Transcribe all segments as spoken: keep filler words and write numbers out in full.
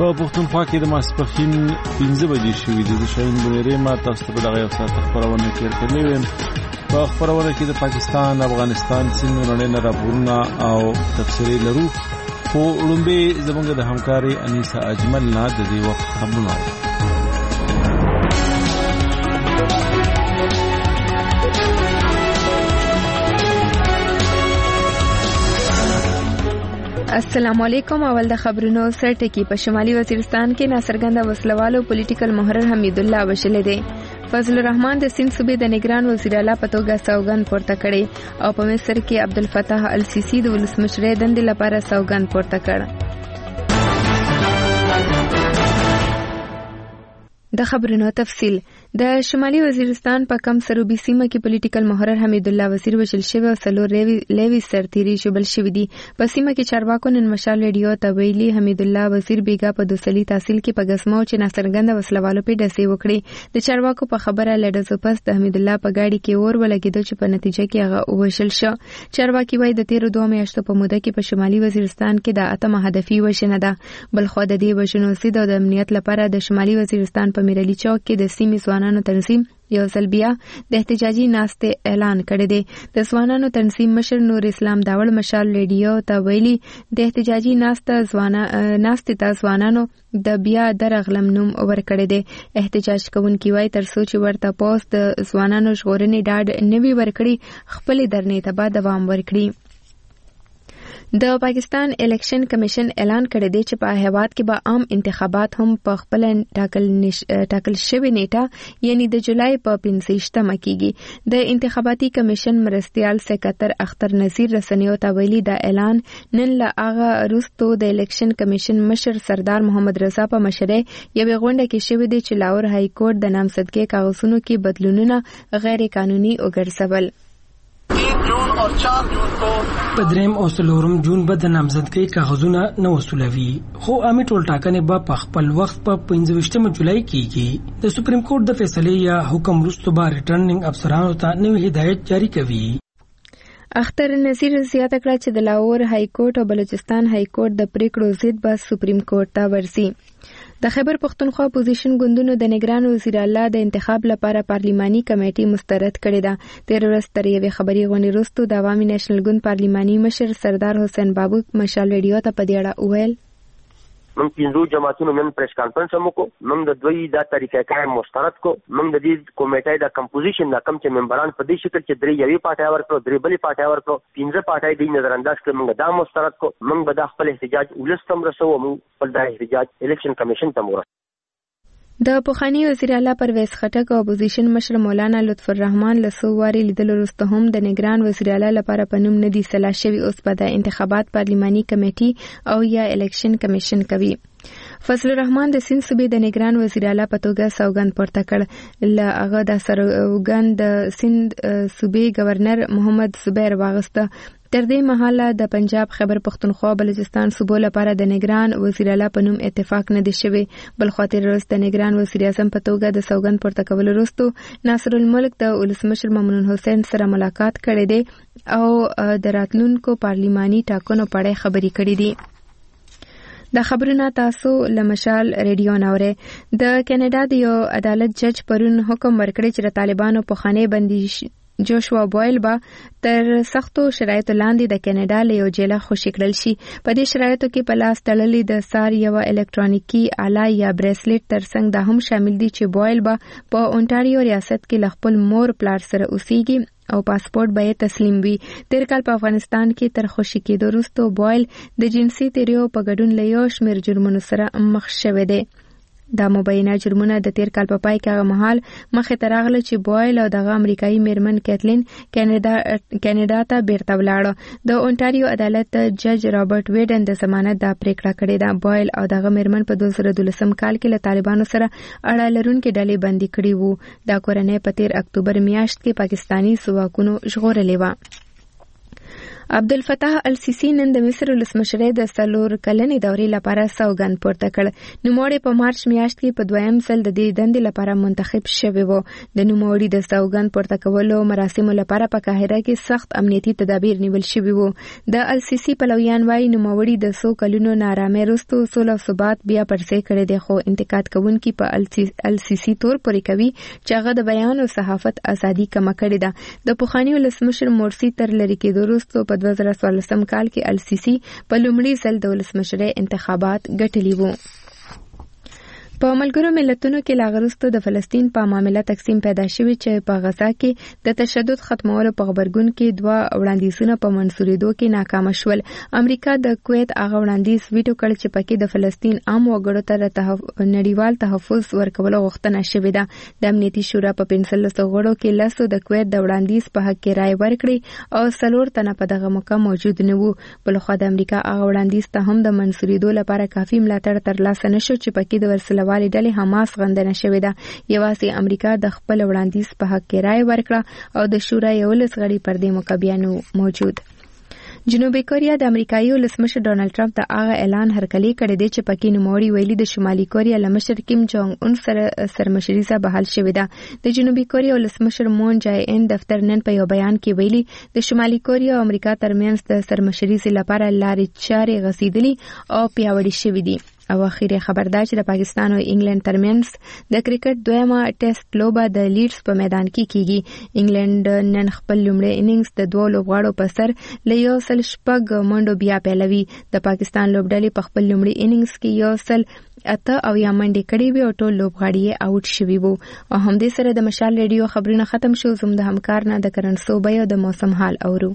په پښتونخوا کې د ماسپښین پنځه بجې شوې دي. د شاهین بنيري ما تاسو ته په دغه یو ساعت خبرونه کړې ویم. په خبرونه کې د پاکستان، افغانستان، سیمې نړۍ راپورونه او تفسیري لرو. خو لومبي زموږ د همکاري انیسا اجمل نه د دې وخت خبرونه. السلام علیکم. اول د خبرونو سرټکی. په شمالي وزیرستان کې ناڅرګنده وسلوالو پولیټیکل محرر حمید الله وشلې دي. فضل الرحمن د سند صوبې د نگران وزیر اعلی په توګه سوګند پورته کړي او په مصر کې عبدالفتاح السیسی د ولسمشر دندې لپاره سوګند پورته کړ. د خبرونو تفصیل. د شمالي وزیرستان په کم سروبي سیمه کې پولیټیکل محرر حمید الله وزیر وشل شوی او سلور لیوی سرتيري شوبل شوی دي. په سیمه کې چارواکو نن مشال ریډیو ته ویلي حمید الله وزیر بیګا په دوسلي تحصیل کې په غسمو چې ناڅرګنده وسلوالو په دسي وکړي. د چارواکو په خبره لډزو پس د حمید الله په گاډي کې اور ولګیدو چې په نتیجه کې هغه وشل شو. چارواکي وایي د تیر دوه میاشتو په موده کې په شمالي وزیرستان کې د اتمه هدفي وشنه ده. بل خو د دې وشنو سید او د امنیت لپاره د شمالي وزیرستان په میرلی چوک کې د سیمې ځوانانو تنظیم یو ځل بیا د احتجاجي ناستې اعلان کړی دی. د ځوانانو تنظیم مشر نور اسلام داوړ مشال ریډیو ته ویلي د احتجاجي ناسته ځوانا ناستې ته ځوانانو د بیا درغلم نوم ورکړی دی. احتجاج کوونکي وایي تر څو چې ورته پوس د ځوانانو ژغورنې ډاډ نوي ورکړي خپل درنې ته به دوام ورکړي. د پاکستان الیکشن کمیشن اعلان کړی دی چې په هیواد کې به عام انتخابات هم په خپل ټاکل نش... ټاکل شوی نیټه یعنی د جولای په پنځه کېږي. د انتخاباتي کمیشن مرستيال سکرټر اختر نذیر رسنیو ته ویلي دا اعلان نن له هغه وروسته د الیکشن کمیشن مشر سردار محمد رضا په مشرۍ یوه غونډه کې شوی دی چې لاهور های کورټ د نامزدګۍ کاغذونو کې بدلونونه غیر قانوني وګرځول. په دریم او څلورم جون به د نامزدګۍ کاغذونه نه وصولوي خو عامه ټولټاکنې به په خپل وخت په پنځه جولای کېږي. د سپریم کورټ د فیصلې یا حکم وروسته به ریټرنینګ افسرانو ته نوې هدایت جاری کوي. اختر نذیر زیاته کړه چې د لاهور های کورټ او بلوچستان های کورټ د پریکړو ضد به سپریم کورټ ته ورسي. د خیبر پختونخوا اپوزیشن ګوندونو د نگران وزیر اعلی د انتخاب لپاره پارلیماني کمیټه مسترد کړې ده. تیر ورځ تر یوې خبري غونډې وروسته د عوامي نېشنل ګوند پارلیماني مشر سردار حسین بابو مشال ریډیو ته په دې اړه وویل من پینځو جماعتونو نن پریس کانفرنس هم وکړو. من د دوی دا طریقه کار مسترد کو. من د دې کمیټې د کمپوزیشن د کم چې ممبران په دې شکل چې درې یوې پارټي ورکړو درې بلې پارټي ورکړو پینځه پارټي د نظر انداز کړ. من دا مسترد کو. من به د خپل احتجاج ولستم رسو. من خپل د احتجاج الیکشن کمیشن ته مور. د پوخانی وزیر اعلی پرویز خټک او اپوزیشن مشر مولانا لطف الرحمن له څو واري لیدل وروسته هم د نگران وزیر اعلی لپاره په نوم نه دي سلا شوی. اوس په د انتخابات پارلیماني کمیټي او یا الیکشن کمیشن کوي. فضل الرحمن د سند صوبې د نگران وزیر اعلی په توګه سوګند پورته کړ. له هغه د سوګند د سند صوبې گورنر محمد زبیر واغسته. تر دې مهاله د پنجاب، خیبر پختونخوا، بلوچستان صوبو لپاره د نگران وزیر اعلی په نوم اتفاق نه دی شوی. بل خاطر ورځ د نگران وزیر اعظم په توګه د سوګند پورته کول وروسته ناصر الملک د ولسمشر ممنون حسین سره ملاقات کړی دی او د راتلونکو پارلیماني ټاکنو په اړه خبرې کړې دي. د خبرونه تاسو لمشال ریډیو نوره. د کینیډا د یو عدالت جج پرون حکم ورکړی چې د طالبانو په خانه بندي جوشوا بویل با تر سختو شرایطو لاندې د کینیډا له یو جیله خوشی کړل شي. په دې شرایطو کې په لاس تړلې د سار یو الکترونیکی آله یا بریسلیټ ترڅنګ دا هم شامل دي چې بویل با په اونټاریو ریاست کې ل خپل مور پلار سره اوسېږي او پاسپورت به تسلیم وي. تیر کال په افغانستان کې تر خوشی کېدو وروسته بویل د جنسي تیریو په ګډون له یو شمېر جرمونو سره مخ شوی دی. دا مبینه جرمونه د تیر کال په پای کې هغه مهال مخې ته راغله چې بویل او دغه امریکایي میرمن کیتلین کینیډا کینیډا ته بیرته ولاړه. د اونټاریو عدالت جج رابرټ ویډن د ضمانت دا پریکړه کړې ده. بویل او دغه میرمن په دوه زره دولسم کال کې له طالبانو سره اړه لرونکې ډلې بندي کړې وو. دا کورنۍ په تیر اکتوبر میاشت کې پاکستانی ځواکونو ژغورلې وه. عبدالفتاح السیسی نن د مصر ولسمشر د څلور کلنې دورې لپاره سوګند پورته کړ. نوموړی په مارچ میاشت کې په دویم ځل د دې دندې لپاره منتخب شوی و. د نوموړي د سوګند پورته کولو مراسمو لپاره په قاهره کې سخت امنیتي تدابیر نیول شوي وو. د السیسی پلویان وايي نوموړي د څو کلونو نارامۍ وروسته سوله او ثبات بیا پرځای کړی دی، خو انتقاد کوونکي په السیسی تور پورې کوي چې هغه د بیان او صحافت ازادي کمه کړې ده. د پخواني ولسمشر مورسي تر لرې کېدو وروسته په دوه زره څوارلسم کال کې السیسی په لومړي ځل د ولسمشرۍ انتخابات ګټلي وو. په ملګرو ملتونو کې لا وروسته د فلسطین په معاملې تقسیم پیدا شوی چې په غزا کې د تشدد ختمولو په خبرګون کې دوه وړاندیزونه په منسوریدو کې ناکام شول. امریکا د کویت هغه وړاندیز ویټو کړ چې پکې د فلسطین عام وګړو ته د نړیوال تحفظ ورکولو غوښتنه شوې ده. د امنیتي شورا په پنځلسو غړو کې لسو د کویت د وړاندیز په حق کې رائے ورکړي او څلور تنه په دغه موقع موجود نه وو. بلخوا د امریکا هغه وړاندیز ته هم د منسوریدو لپاره کافي ملاتړ ترلاسه نشو چې پکې د ورسله والي ډلې حماس غندنه شوې ده. یوازې امریکا د خپل وړاندیز په حق کې رائے ورکړه او د شورا یولس غړي پر دې موقع بیا نو موجود. جنوبي کوریا د امریکایي ولسمشر ډونالد ټرمپ ته هغه اعلان هرکلی کړی دی چې پکې نوموړي ویلي د شمالي کوریا له مشر کیم جونګ اون سره سرمشري بحال شوې ده. د جنوبي کوریا ولسمشر مون جای ان دفتر نن په یو بیان کې ویلي د شمالي کوریا او امریکا ترمنځ د سرمشري لپاره لارې چارې غځېدلې او پیاوړې شوې دي. او اخیری خبر دا چې د پاکستان او انګلند ترمنځ د کرکټ دویمه ټیسټ لوبه د لیډز په میدان کې کیږي. انګلند نن خپل لومړی اننګز د دوه لوبغاړو په سر له یو سل شپږ منډو بیا پیلوي. د پاکستان لوبډلې په خپل لومړي اننګز کې یو سل اته او یا منډې کړې وي او ټول لوبغاړي یې آوټ شوي وو. او همدې سره د مشال ریډیو خبرونه ختم شو. زموږ د همکار نه د کرنسو بیو د موسم حال اورو.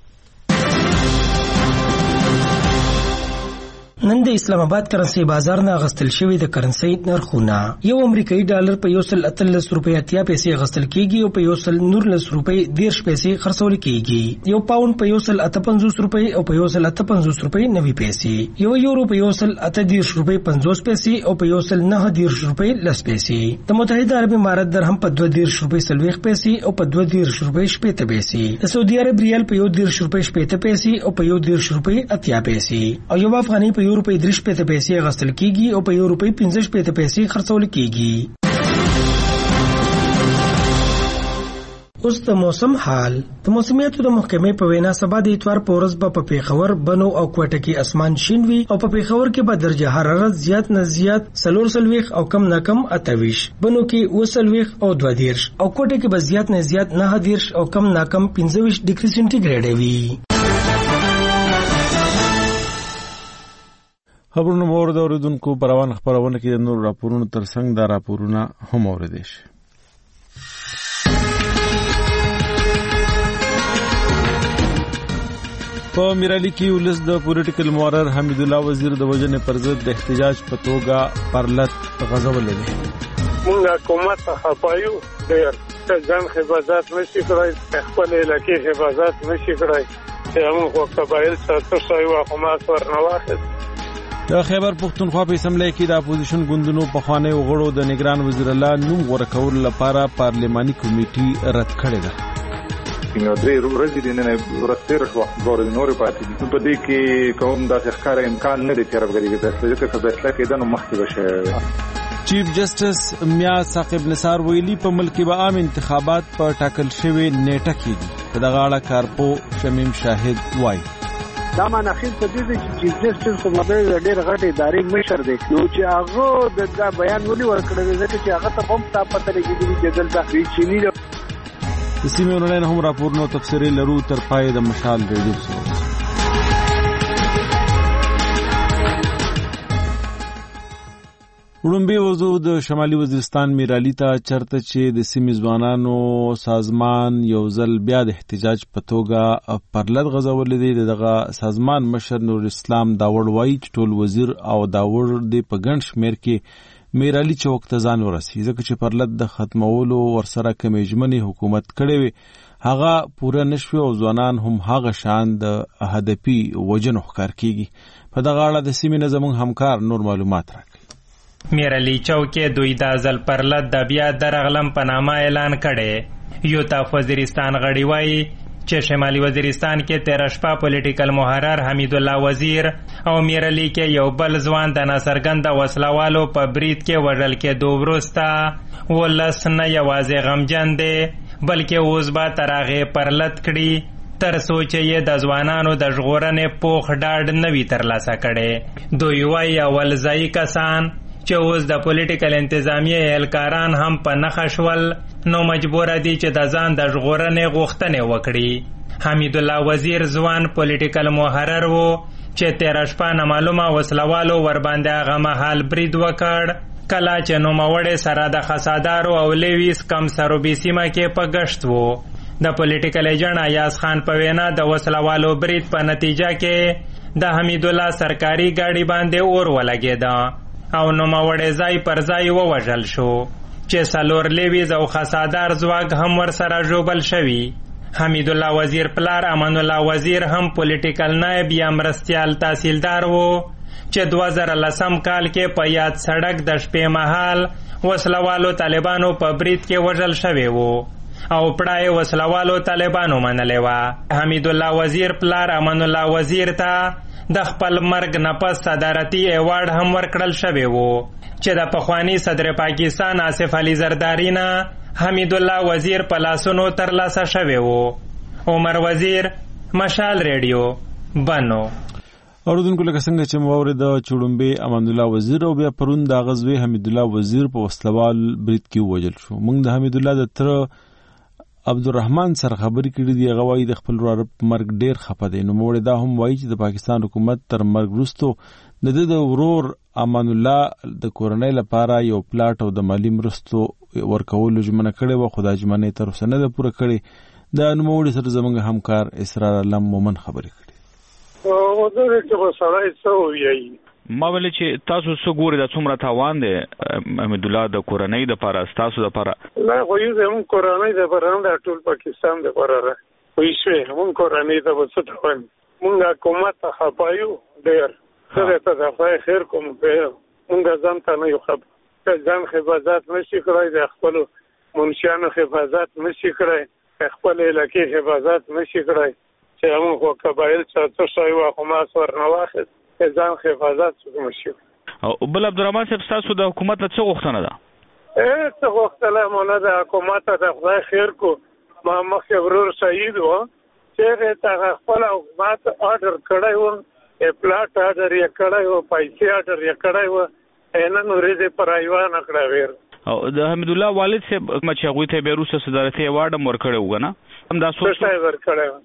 نن د اسلام آباد کرنسي بازار نه غستل شوی د کرنسي نرخونه یو امریکایي ډالر په یو سل اتلس روپیا اتیا پیسې غستل کیږي او په یو سل نورلس روپۍ دیرش پیسې خرڅول کیږي. یو پاوند په یو سل اته پنځوس روپۍ او په یو سل اته پنځوس روپۍ نوي پیسې. یو یورو په یو سل اته دیرش روپۍ پنځوس پیسې او په یو سل نه دیرش روپۍ لس پیسې. د متحده عرب امارات درهم په دوه دیرش روپۍ سلويخ پیسې او په دوه دیرش روپۍ شپېته پیسې. د سعودي عرب ریال په یو دیرش روپۍ شپېته پیسې او په یو دیرش روپۍ اتیا پیسې. او یو افغاني په یو روپۍ درې شپېته پیسې غستل کیږي او په یو روپۍ پنځه شپېته پیسې خرڅول کیږي. اوس د موسم حال. د موسمیاتو د محکمې په وینا سبا د اتوار په ورځ به په پیښور، بنو او کوټه کې اسمان شین وي او په پیښور کې به درجه حرارت زیات نه زیات څلور سلويخ او کم نه کم اتهویش، بنو کې اوه سلويخ او دوه دیرش او کوټه کې به زیات نه زیات نه دیرش او کم نه کم پنځه ویشت ډیګري سنټیګریډ وي. خبرونه مو اورېدل اوریدونکو. په روان خبرونه کې د نور راپورونو ترڅنګ دا راپورونه هم اوریدل شي. په میرالي کې ولس د پولیټیکل مورر حمید الله وزیر د وجنې پر ضد د احتجاج په توګه پرلط غځولې دي. موږ حکومت ته خپایو ډېر ځان حفاظت نشي کړای، خپل علاقې حفاظت نشي کړای چې موږ قبایل سره څه یو حکومت ورنواخل. د خیبر پختونخوا په اسمبلی کې د اپوزیشن ګوندونو په خوانې غړو د نگران وزیر الله نوم غوړه کول لپاره پارلماني کمیټي رد کړې ده. نو درې ورځې د نن ورستېر شو غوړ نور پاتې دي. په دې کې کوم د ښکار امکان نه دی چې رغړي د ځکه چې فیصله کېدنه مخکې بشه. چیف جسټس میاں ثاقب نثار ویلي په ملک کې به عام انتخابات په ټاکل شوی نیټه کېږي. په دغه اړه کارپو شمیم شاهد وایي دا ماناخیل په دې چې چیف جسټس کومه ډېر غټ ادارې مشر دی، نو چې هغه د دا بیان ولې ورکړی ځکه چې هغه ته هم تا پته لګېدلي چې دلته ریچیني ده. د سیمې اونلاین هم راپورونه تفسیري لرو تر پای د مشال ریډیو سره. وړومبي وضو د شمالي وزیرستان میرالي ته چرته چې د سیمې ځوانانو سازمان یو ځل بیا د احتجاج په توګه پرلط غځولې دی. دغه سازمان مشر نور اسلام داوړ وایي چې ټول وزیر او داوړ د په ګڼ شمېر کې میرالي چوک ته ځان ورسي ځکه چې پرلط د ختمولو ورسره کمې ژمنې حکومت کړې وي هغه پوره نشوي او ځوانان هم هغه شان د هدفي وجنو ښکار کیږي. په دغه اړه د سیمې نه زموږ همکار نور معلومات راکړي. میرالي چوکې دوی د ځل پرلط د بیا درغلم په نامه اعلان کړی. یوتاف وزیرستان غړي وایي چې شمالي وزیرستان کې تیر شپه پولیټیکل محرر حمید الله وزیر او میرعلی کې یو بل ځوان د ناڅرګنده وسلوالو په برید کې وژل کېدو وروسته ولس نه یوازې غمجن دی بلکې اوس به تر هغې پرلت کړي تر څو چې یې د ځوانانو د ژغورنې پوخ ډاډ نه وي ترلاسه کړی. دوی وایي اول ځایي کسان چې اوس د پولیټیکل انتظامیې اهلکاران هم په نښه شول نو مجبوره دي چې د ځان د ژغورنې غوښتنې وکړي. حمید الله وزیر ځوان پولیټیکل محرر و چې تېره شپه نامعلومه وسلوالو ورباندې هغه مهال برید وکړ کله چې نوموړی سره د خسادارو او لیویس کم سروبي سیمه کې په گشت و. د پولیټیکل ایجنټ ایاز خان په وینا د وسلوالو برید په نتیجه کې د حمید الله سرکاري ګاډي باندې اور ولګېده او نوموړی ځای پر ځای ووژل شو چې څلور لیویز او خسادار ځواک هم ورسره ژوبل شوي. حمید الله وزیر پلار امان الله وزیر هم پولیټیکل نائب یا مرستیال تحصیلدار و چې دوه زره لسم کال کې په یاد سړک د شپې مهال وسلوالو طالبانو په برید کې وژل شوی و او پړای وسلوالو طالبانو منلې وه. حمید الله وزیر پلار امان الله وزیر ته د خپل مرګ نه پس صدارتي ایوارډ هم ورکړل شوی و چې د پخوانی صدر پاکستان آصف علي زرداری نه حمید الله وزیر په لاسونو ترلاسه شوی و. عمر وزیر، مشال ریډیو، بنو. اوردونکو لکه څنګه چې مورد چړمبې امان الله وزیر او بیا پرون د غزوی حمید الله وزیر په وسلوال برید کې وژل شو. موږ د حمید الله د تر عبدالرحمن سره خبرې کړې دي. هغه وایي د خپل وراره په مرګ ډېر خفه دی. نو مورد دا هم وایي چې د پاکستان حکومت تر مرګ وروسته د ده د ورور امان الله د کورنۍ لپاره یو پلاټ او د مالي مرستو ورکولو ژمنه کړې وه خو دا ژمنه یې تر اوسه نه ده پوره کړې. د نوموړي سره زموږ همکار اسرار علم مومن خبرې کړې. او دا چې په سړی څه ووایي ما ویل چې تاسو څه ګورئ دا څومره تاوان دی حمید الله د کورنۍ دپاره ستاسو دپاره؟ نه خو یو زموږ کورنۍ دپاره نه دا ټول پاکستان دپاره ده پوه شوې. موږ کورنۍ ته به څه تاوان موږ حکومت ته خفه یو ډېر زه درته د خدای خیر کوم موږ ځان ته نه یو خفه ځان حفاظت نشي کړی د خپلو منشیانو حفاظت نشي کړی خپل علاقې حفاظت نشي کړی چې همون خو قبایل څه څه شی وه خو ما ورنه واخېست ځان حفاظت څوک نشي. بل عبدالرحمن صاحب ستاسو د حکومت نه څه غوښتنه ده؟ څه غوښتنه مو نه ده. حکومت ته د خدای خیر کو ما مخکې ورور شهید و چې هغې ته خپله حکومت آډر کړی و پلاټ آډر یې کړی و پیسې آډر یې کړی و نن ورځې پر ایوانه کړه ویر. او د حمید الله والد صاحب چې هغوی ته بیا وروسته صدارتي ایوارډ هم ورکړی و که نه؟ همدا څه شی ورکړی و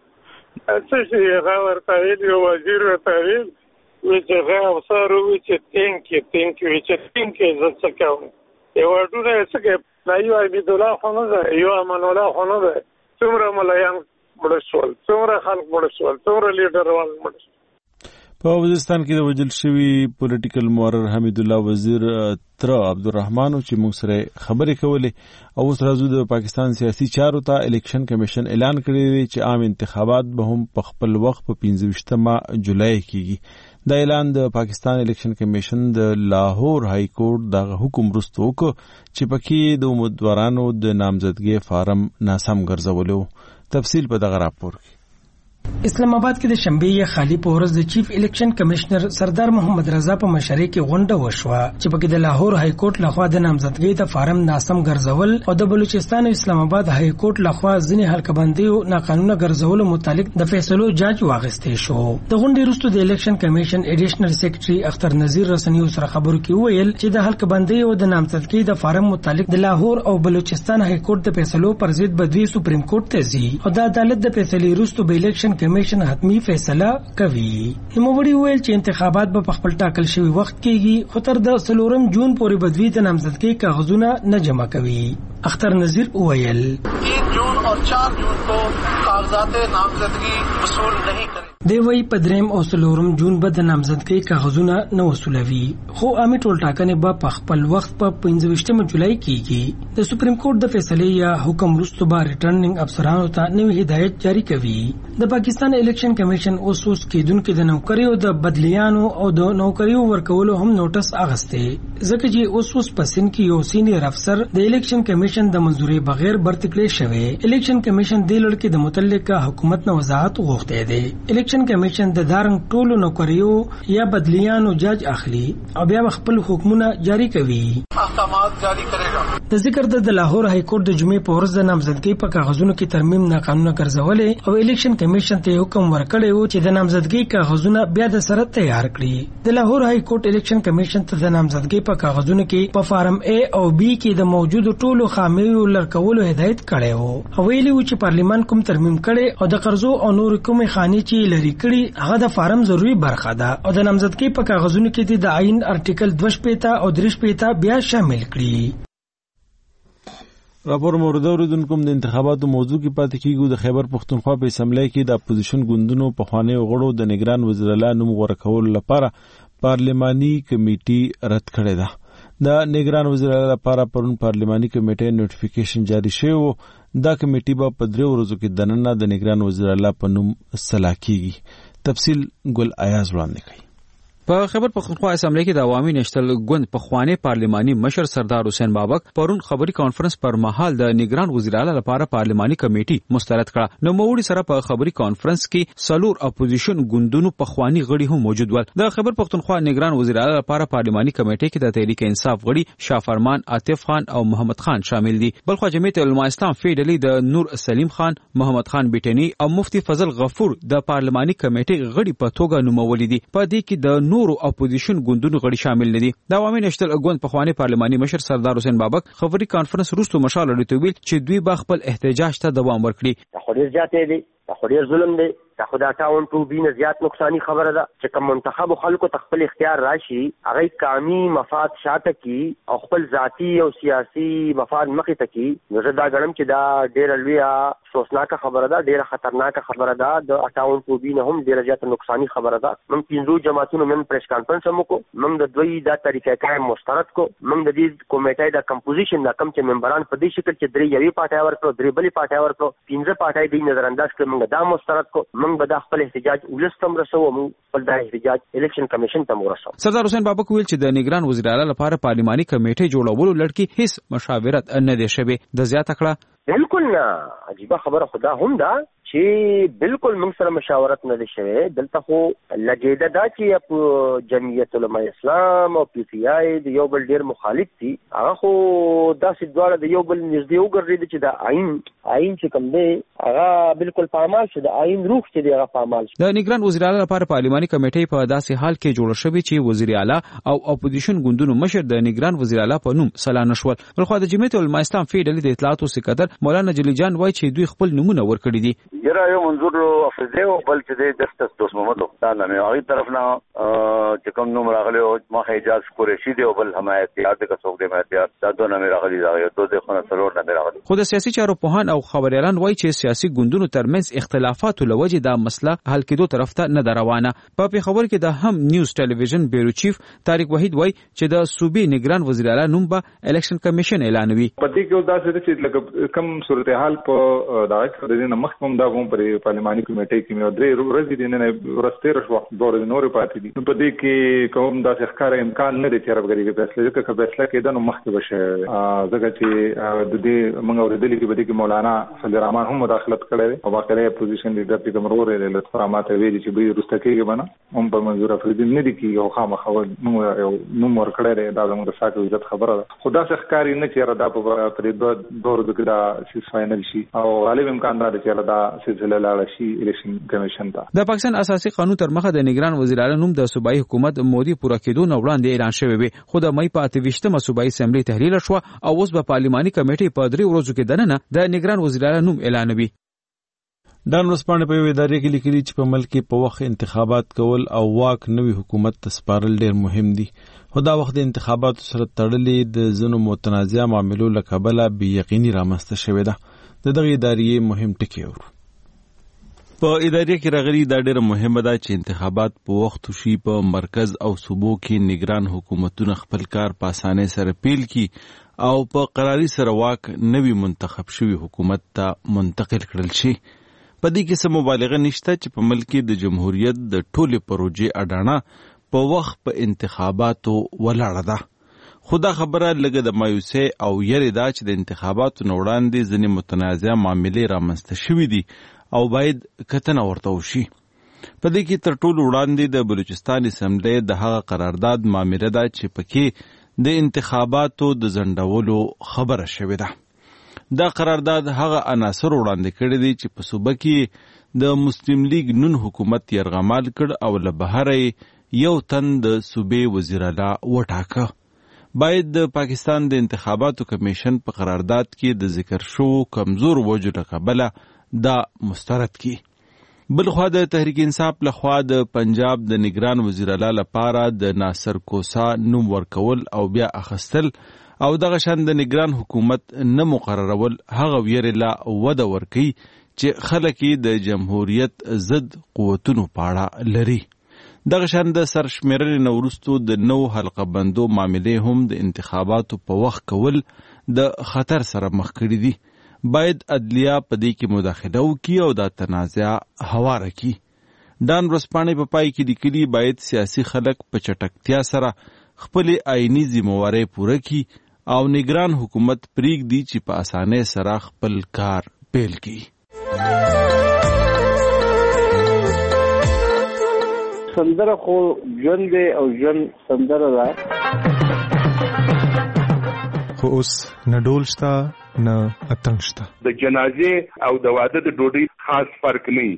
څه شي هغه ورته ویل یو وزیر ورته ویل وی چې هغه افسر ووایي چې تینک یې تینک وي چې تینک یې زه څه کوم ایوارډونه یې څه کوي دا یو حمید الله خو نه دی یو امان الله خو نه دی. څومره ملایان مړه شول څومره خلک مړه شول څومره لیډروان مړه شول. په وزیرستان کې د وژل شوي پولیټیکل محرر حمید الله وزیر تر عبدالرحمن چې موږ سره خبرې کولې او اوس راځو د پاکستان سیاسي چارو ته. الیکشن کمیشن اعلان کړی دی چې عام انتخابات به هم په خپل وخت په پنځه ویشتمه جولای کېږي. دا اعلان د پاکستان الیکشن کمیشن د لاهور های کورټ دغه حکم وروسته وکړ چې پکې د امیدوارانو د نامزدګۍ فارم ناسم ګرځولی و. تفصیل په دغه راپور کې. اسلام آباد کې د شنبې یا خالی په ورځ د چیف الیکشن کمشنر سردار محمد رضا په مشرۍ کې غونډه وشوه چې پکې د لاهور های کورټ لخوا د نامزدګۍ د فارم ناسم ګرځول او د بلوچستان او اسلام آباد های کورټ لخوا ځینې حلقبندیو ناقانونه ګرځولو متعلق د فیصلو جاج واغستې شو. د غونډې وروسته د الیکشن کمیشن ایډیشنل سیکریټري اختر نذیر رسنیو سره خبرو کې وویل چې د حلقبندیو د نامزدګۍ د فارم متعلق د لاهور او بلوچستان های کورټ د فیصلو پر ضد بدوی سپریم کورټ ته ځي او د عدالت د فیصلې وروسته به الیکشن کمیشن حتمی فیصله کوي. نوموړي ویل چې انتخابات به په خپل ټاکل شوی وخت کېږي خو تر د څلورم جون پورې بدوی د نامزدګۍ کاغذونه نه جمع کوي. اختر نذیر ویل تین جون اور چار جون کو کاغذات نامزدگی وصول نہیں کریں. دی وی په دریم او څلورم جون به د نامزدګۍ کاغذونه نه وصولوي، خو عامه ټولټاکنې به په خپل وخت په پنځه جولای کېږي. د سپریم کورټ د فیصلې یا حکم وروسته به ریټرنینګ افسرانو ته نوې هدایت جاری کوي. د پاکستان الیکشن کمیشن اوس اوس کېدونکو د نوکریو د بدلیانو او د نوکریو ورکولو هم نوټس اغسته، ځکه چې اوس اوس په سند کې یو سینیر افسر د الیکشن کمیشن د منظوري بغیر برتکړې شوی. الیکشن کمیشن د لړ کې د متعلقه حکومت نه وضاحت غوښته دی. الیکشن کمیشن د دارنګ ټولو نوکریو یا بدلیانو جاج اخلي او بیا خپل حکمونه جاری کوي. احکامات جاری کړي. د ذکر د لاهور های کورټ د جمعې په ورځ د نامزدګۍ په کاغذونو کې ترمیم ناقانونه ګرځولې او الیکشن کمیشن ته حکم ورکړی و چې د نامزدګۍ کاغذونه بیا د سره تیار کړي. د لاهور های کورټ الیکشن کمیشن ته د نامزدګۍ په کاغذونو کې په فارم A او B کې د موجودو ټولو خامیو لړکولو هدایت کړی و. ویلي و چې پارلیمان کوم ترمیم کړي او د قرضو او نور کومې خانې چې لري کړي هغه د فارم ضروری برخه ده او د نامزدګۍ په کاغذونو کې د عین ارټیکل دوه شپېته او درې شپېته بیا شامل کړي. راپور مورد اوریدونکو د انتخاباتو موضوع کې پاتې کیږو. د خیبر پختونخوا په اسمبلی کې د اپوزیشن ګوندونو په خوانی غړو د نگران وزیر اعلی نوم غوړه کول لپاره پارلماني کمیټي رد کړې ده. د نگران وزیر اعلی لپاره پرون پارلماني کمیټې نوټیفیکیشن جاری شوی. دا کمیټي به په درې ورځو کې دننه د نگران وزیر اعلی په نوم سلا کیږي. تفصیل ګل ایاز وړاندې کوي. په خیبر پختونخوا اسمبلی کې د عوامي نشتل ګوند په خوانی پارلماني مشر سردار حسین بابک پرون خبري کانفرنس پر مهال د نگران وزیر اعلی لپاره پارلماني کمیټي مسترد کړه. نو موړي سره په خبري کانفرنس کې سلور اپوزیشن ګوندونو په خوانی غړي هم موجود ول. د خیبر پختونخوا نگران وزیر اعلی لپاره پارلماني کمیټي کې د تحریک انصاف غړي شاه فرمان، عاطف خان او محمد خان شامل دي. بلخو جمعیت علماء اسلام فیډلی د نور سلیم خان، محمد خان بیٹنی او مفتی فضل غفور د پارلماني کمیټي غړي په توګه نومولي دي. په دې کې د نورو اپوزیشن ګوندونو غړي شامل ندي. د عوامي نشتل ګوند په خوانی پارلماني مشر سردار حسین بابک خبري کانفرنس وروسته مشال لري ویل چې دوی به خپل احتجاج ته دوام ورکړي. خو ډیر زیاتې دي، خو ډیر ظلم دی، خو دا ټاون ټو بینه زیات نقصانی خبره ده چې کوم منتخب خلکو تخپل اختیار راشي هغه قومي مفاد شاته کی او خپل ذاتی او سیاسي مفاد مخې ته کی. نو زه دا غواړم چې دا ډیر لویه سوچناکه خبره ده، ډیر خطرناکه خبره ده. د ټاون ټو بینه هم ډیر زیات نقصانی خبره ده. موږ پینځو جماعتونو من پریس کانفرنس هم کو، موږ د دوی دا طریقې قائم مسترد کو، موږ د دې کمیټې د کمپوزیشن د کم چې ممبران په دې شکل چې درې یوې پارټي ورکړو، درې بلې پارټي ورکړو، پینځه پارټي د نظر انداز کړ. موږ دا مسترد کو، موږ به د خپل احتجاج ولستم رسو، موږ خپل د احتجاج الیکشن کمیشن ته ورسو. سردار حسین بابک ویل چې د نگران وزیر اعلی لپاره پارلماني کمیټې جوړولو لړ کې هیڅ مشاورت نه دی شوی. د زیاته کړه بالکل نه، عجیبه خبره خدا هم ده چې بالکل موږ سره مشاورت نه دی شوی. دلته خو لګیده دا چې په جمعیت علماء اسلام او پی سی آی د یو بل ډیر مخالف دي. هغه خو داسې دواړه د یو بل نږدې وګرځېدل چې د آئین آئین چې کوم دی هغه بالکل پامال شي، د آئین روح چې دی هغه پامال شي. د نگران وزیر اعلی لپاره پارلماني کمیټې په داسې حال کې جوړه شوې چې وزیر اعلی او اپوزیشن ګوندونو مشر د نگران وزیر اعلی په نوم سلا نشول. بلخو د جمعیت علماء اسلام فیډلی د اطلاعاتو سکرټر مولانا جلی جان وایي چې دوی خپل نمونه ورکړي دي. یره یو منظور افزه او بل چې د جسټس دوست محمد لوخان نه هغه طرف نه چې کوم نوم راغلی او ما حجاز قریشی دی او بل حمایت یاد کا څوک دی مهتیار دا دوه نه راغلي دا یو دوه خونه سرور نه راغلي. خو د سیاسي چارو پوهان او خبريالان وایي چې سیاسي ګوندونو ترمنځ اختلافات لوجه دا مسله حل کېدو طرف ته نه روانه. په پیښور کې د هم نیوز ټلویزیون بیورو چیف طارق وحید وایي چې د صوبې نگران وزیر اعلی نوم به الیکشن کمیشن اعلانوي. په دې کې دا څه چې لکه کم صورتحال په دغه د دې مخکوم دا کوم پر پارلماني کمیټې کې مې درې ورځې د نن ورسته رشوه دور د نور پاتې دي. په دې کې کوم دا ښکار امکان نه دی چې رغړي کې فیصله وکړي. که فیصله کېده نو مخکې بشه ځکه چې د دې موږ اورېدلې کې بده کې مولانا فضل الرحمن هم مداخلت کړې او باقاعده اپوزیشن لیډر چې کومرور یې لطفا ماته ویلي چې به رسته کېږي بنه هم په منظور افریدي نه دي کې او خامخا نو نو مور کړې دا زموږ ساتو عزت خبره ده. خدا ښکاری نه چې را دا په پرې دور د دا سیس فائنل شي او غالب امکان دا چې دا سلسله لاړه شي الیکشن کمیشن ته. د پاکستان اساسي قانون تر مخه د نگران وزیر اعلی نوم د صوبایي حکومت مودي پوره کېدو نه وړاندې اعلان شوی وي. خو د مې په اتهشتمه صوبایي اسمبلی تحلیل شو او اوس په پارلماني کمیټې په درې ورځو کې دننه د نگران وزیر اعلی نوم اعلانوي. ډان ورسپانې په ادارې کې لیکلي چې په ملک کې په وخت انتخابات کول او واک نوي حکومت ته سپارل ډېر مهم دي. خو دا وخت د انتخاباتو سره تړلې د ځینو متنازعه معاملو له کبله بې یقیني رامنځته شوې ده. د دغې ادارې مهم ټکي اورو. په ادارې کې راغلي دا ډېره مهمه ده چې انتخابات په وخت شي. په مرکز او صوبو کې نگران حکومتونه خپل کار په اسانۍ سره پیل کړي او په قراري سره واک نوي منتخب شوي حکومت ته منتقل کړل شي. په دې کې څه مبالغه نشته چې په ملک کې د جمهوریت د ټولې پروژې اډانه په وخت په انتخاباتو ولاړه ده. خو دا خبره لږه د مایوسۍ او یرې ده چې د انتخاباتو نه وړاندې ځینې متنازعه معاملې رامنځته شوي دي او باید کتنه ورته وشي. په دې کې تر ټولو وړاندې د بلوچستان اسمبلی د هغه قرارداد معامله ده چې پکې د انتخاباتو د ځنډولو خبره شوې ده. دا قرارداد هغه عناصر وړاندې کړي دي چې په صوبه کې د مسلم لیگ نون حکومت یرغمال کړ او له بهره یو تن د صوبې وزیراعلی وټاکه. باید د پاکستان د انتخاباتو کمیشن په قرارداد کې د ذکر شوو کمزور وجو له کبله دا مسترد کی. بلخوا د تحریک انصاف لخوا د پنجاب د نگران وزیراعلی لپاره د ناصر کوسا نوم ورکول او بیا اخستل او دغه شان د نگران حکومت نه مقررول هغه ویرې لا وده ورکوي چې خلک د جمهوریت ضد قوتونو پاړه لري. دغه شان د سرشمیرنې نه وروستو د نو حلقه بندو معاملې هم د انتخاباتو په وخت کول د خطر سره مخ کړي دي. باید عدلیه په دې کې مداخله وکړي او دا تنازع هواره کړي. ډان ورځپاڼې په پای کې لیکلي باید سیاسي خلک په چټکتیا سره خپلې آئیني ذمہوارۍ پوره کړي او نگران حکومت پرېږدي چې په اسانۍ سره خپل کار پیل کړي. سندره خو ژوند دی او ژوند سندره ده. خو اوس نه ډول شته نه اتڼ شته. د جنازې او د واده د ډوډۍ خاص فرق نه وي.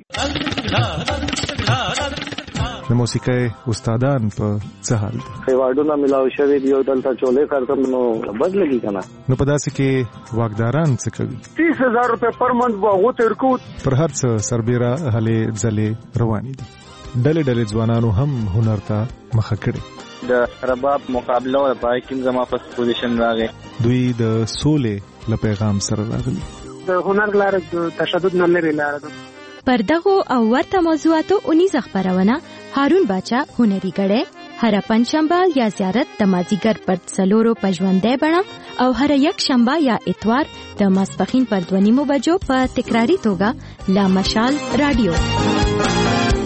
د موسیقۍ استادان په څه حال دي؟ ایوارډونه ملاو شوي دي او دلته چولې خرڅم نو بد لګي که نه. نو په داسې کې واکداران څه کوي؟ تیس هزار روپۍ پر منت به هغو ته ورکوو. پر هر څه سربیره هلې ځلې روانې دي. ډلې ډلې ځوانانو هم هنر ته مخه کړې. د رباب مقابله او پای کې زما په پوزیشن راغی. دوی د سولې له پیغام سره راغلي. د هنر لاره د تشدد نه لري لاره ده. پر دغو او ورته موضوعاتو اونیزه خبرونه هارون باچا هنري غړې هر پنځشنبه یا زیارت د مازیګر پر څلورو پژوندې بڼه او هر یک شنبه یا اتوار د ماسپخین پر دوه نیمو بجو په تکراری توګه لا مشال رادیو.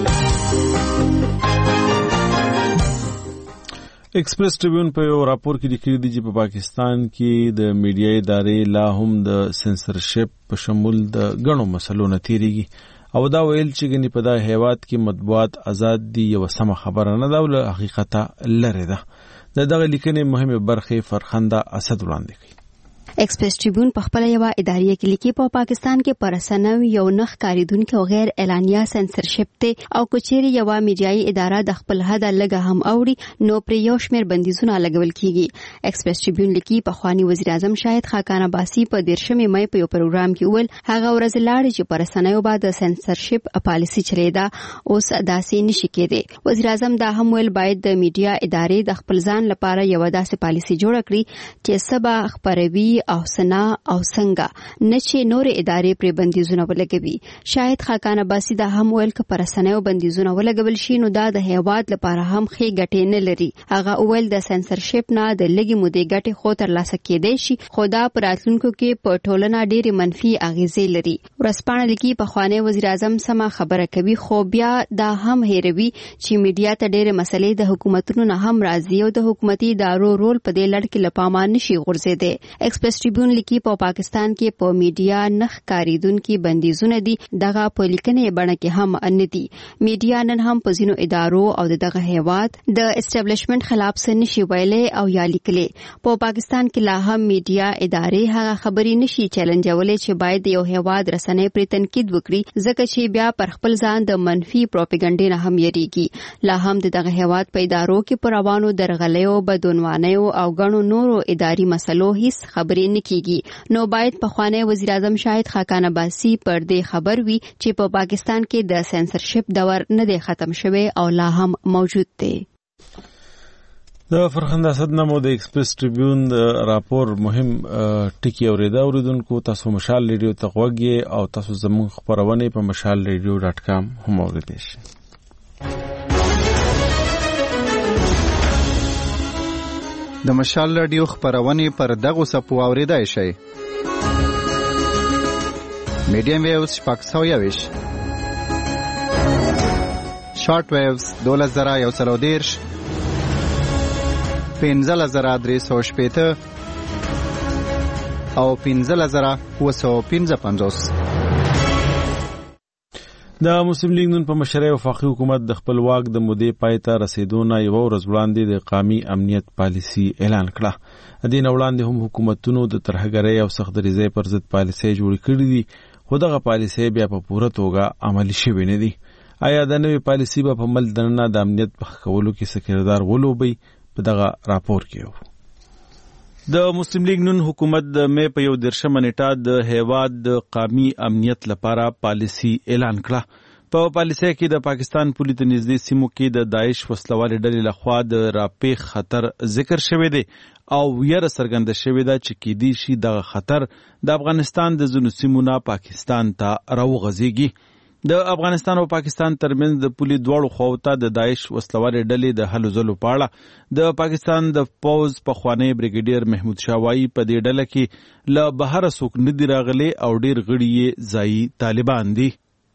ایکسپریس ټریبیون په یو راپور کې لیکلي دي چې په پاکستان کې د میډیا ادارې لا هم د سنسرشپ په شمول د غنو مسلو نه تیریږي او دا ویل چې ګنې په دا هیواد کې مطبوعات آزاد دي یو سمه خبره نه ده او له حقیقته لرې ده. د دغه لیکنې مهمه برخې فرخنده اسد وړاندې کوي. ایکسپریس ټریبیون په خپل یو ادارې کې لیکي په پاکستان کې پرسنو یو نخ کاریدونکو او غیر اعلانیا سنسرشپ ته او کچېری یو میډیایي اداره د خپل حد لګه هم اوري نو پر یو شمیر بندیزونه لګول کیږي. ایکسپریس ټریبیون لیکي په خواني وزیر اعظم شاهد خاقان عباسی په دیرشمې مې په یو پروګرام کې ول هغه ورځ لاړ چې پرسنو بعد سنسرشپ پالیسی چلیدا اوس داسې نشي کېده. وزیر اعظم دا هم ول باید د میډیا ادارې د خپل ځان لپاره یو داسې پالیسی جوړ کړي چې سبا خبروي او سنا او څنګه نه چې نور ادارې پر بندیزونه ولګوي. شاهد خاقان عباسی دا هم ویل ک پرسنیو بندیزونه ولګول شي نو دا د هیواد لپاره هم خې ګټې نه لري. هغه ویل د سنسرشپ نه د لګي مودې ګټې خو تر لاسه کېدې شي خو دا پر راتلونکو کې په ټولنه ډېری منفي اغیزې لري. ورسپانه لیکي په خواني وزیر اعظم سم خبره کوي خو بیا دا هم هېروي چې میډیا ته ډېری مسلې د حکومتونو نه هم راځي او د حکومتي ادارو رول په دې لړ کې لپاره نشي غورځېده. ایکسپریس ټریبیون لیکي په پاکستان کې په میډیا نخ کاریدونکو بندیزونه دي دغه په لیکنې بڼه کې هم ان دي. میډیا نن هم په ځینو ادارو او دغه هیواد د اسټابلیشمنت خلاف څه نشي ویلې او یا لیکلې. په پاکستان کې لا هم میډیا ادارې هغه خبرې نشي چیلنجولې چې باید یو هیواد رسنۍ پر تنقید وکړي ځکه چې بیا پر خپل ځان د منفي پروپاګاندا نه هم یریږي. لا هم دغه هیواد په ادارو کې پر روانو درغلیو بدونوانیو او غنو نورو اداري مسلو هیڅ خبرې نه کیږي. نو باید په خواني وزیر اعظم شاهد خاقان عباسی پر دې خبر وي چې په پاکستان کې د سنسرشپ دور نه دی ختم شوی او لا هم موجود دی. د فرخنده صدنمو د ایکسپریس ټریبیون راپور مهم ټکی اوریدا اوریدونکو تاسو مشال ریډیو ته غوږی او تاسو زموږ خبرونه په مشال ریډیو ډاٹ کام هم اوریدئ شئ. د مشال ریډیو خبرونه پر دغه سپو اوریدئ شئ. میډیم ویوز شپږ سوه یوویش، شارټ ویوز دولس زره یو سل او دېرش، پنځه زره درې سوه شپېته او پنځه زره اووه سوه پنځه پنځوس. د مسلم لیگ نون په مشرۍ وفاقي حکومت د خپل واک د مودې پای ته رسیدو نه یوه ورځ وړاندې د قامي امنیت پالیسي اعلان کړه. د دې نه وړاندې هم حکومتونو د ترهګرۍ او سختدریزۍ پر ضد پالیسۍ جوړې کړې دي، خو دغه پالیسۍ بیا په پوره توګه عملي شوې نه دي. آیا د نوې پالیسي به په ملک دننه د امنیت په ښه کولو کې څه کردار ولوبي؟ په دغه راپور کې یو د مسلم لیگ نون حکومت د مې په یو دېرشمه نیټه د هیواد د قامي امنیت لپاره پالیسي اعلان کړه. په پالیسۍ کې د پاکستان پولي ته نږدې سیمو کې د داعش وسلوالې ډلې لخوا د راپېښ خطر ذکر شوی دی او ویره څرګنده شوې ده چې کیدای شي دغه خطر د افغانستان د ځینو سیمو نه پاکستان ته راوغځېږي. د افغانستان او پاکستان ترمنځ د پولي دواړو خواو ته د داعش وسلوالې ډلې د هلو ځلو په اړه د پاکستان د پوځ پخوانی بریګیډیر محمود شاه وایي په دې ډله کې له بهره څوک نه دي راغلي او ډېر غړي یې ځایي طالبان دي.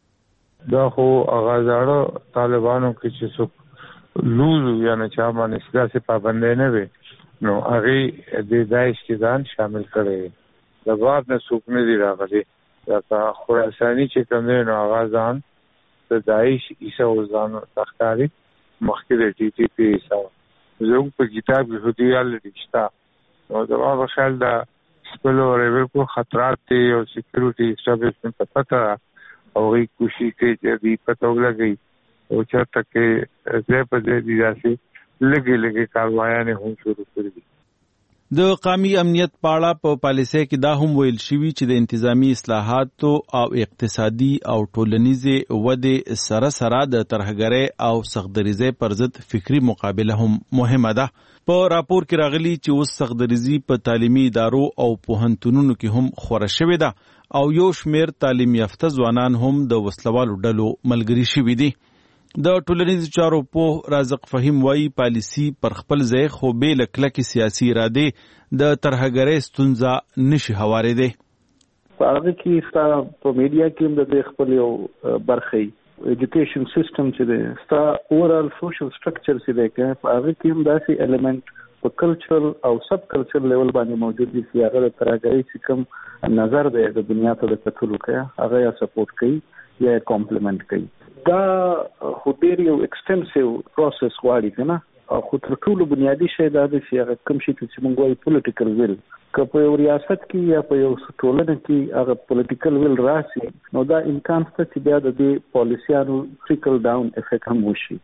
دا خو هغه زاړه طالبانو کې چې څوک لوز یعنې چا باندې داسې پابندۍ نه وي نو هغې د داعش کې ځان شامل کړی، د بهر نه څوک نه دي راغلي. لکه خراساني چې کوم دی نو هغه ځان د داعش عیسه ځان تخکاري مخکې د ټي ټي پي عیسه زموږ په کتاب کې خو دې الرېډي شته نو زما په خیال د خپلو بالکل خطرات دی او سیکیورټي اسټابلیشمنټ ته پته او هغوی کوشش کوي چې دوی پته ولګوي او چېرته کې ځای په ځای دي داسې لږې لږې کاروایانې هم شروع کړي دي. د قامي امنیت پاړه په پالیسۍ کې دا هم ویل شوي چې د انتظامی اصلاحاتو او اقتصادي او ټولنیزې ودې سره سره د ترهګرۍ او سختدریزۍ پر ضد فکري مقابله هم مهمه ده. په راپور کې راغلي چې اوس سختدریزي په تعلیمي ادارو او پوهنتونونو کې هم خوره شوې ده او یو شمېر تعلیم یافته ځوانان هم د وسلوالو ډلو ملګري شوي دي. د ټولنیزو چارو پوه رازق فهیم وایي پالیسي پر خپل ځای خو بې له کلکې سیاسي ارادې د ترهګرۍ ستونزه نشي هوارېدی. په هغه کې ستا په میډیا کې هم د دې خپل یو برخه ایجوکیشن سیستم چې دی ستا اوورال سوشل سټرکچر چې دی که په هغه کې هم داسې ایلیمنټ په کلچرل او سب کلچر لیول باندې موجود دي چې هغه د ترهګرۍ چې کوم نظر دی د دنیا ته د کتلو کوي هغه یا سپورټ کوي یا کمپلیمنٹ کوي. دا خو ډېر یو ایکسټنسیو پروسس غواړي که نه خو تر ټولو بنیادي شی دا دی چې هغه کوم شي چې موږ وایو پولیټیکل ویل که په یو ریاست کې یا په یو ټولنه کې هغه پولیټیکل ویل راسي نو دا امکان شته چې بیا د دې پالیسیانو ټریکل ډاون افیکټ هم وشي.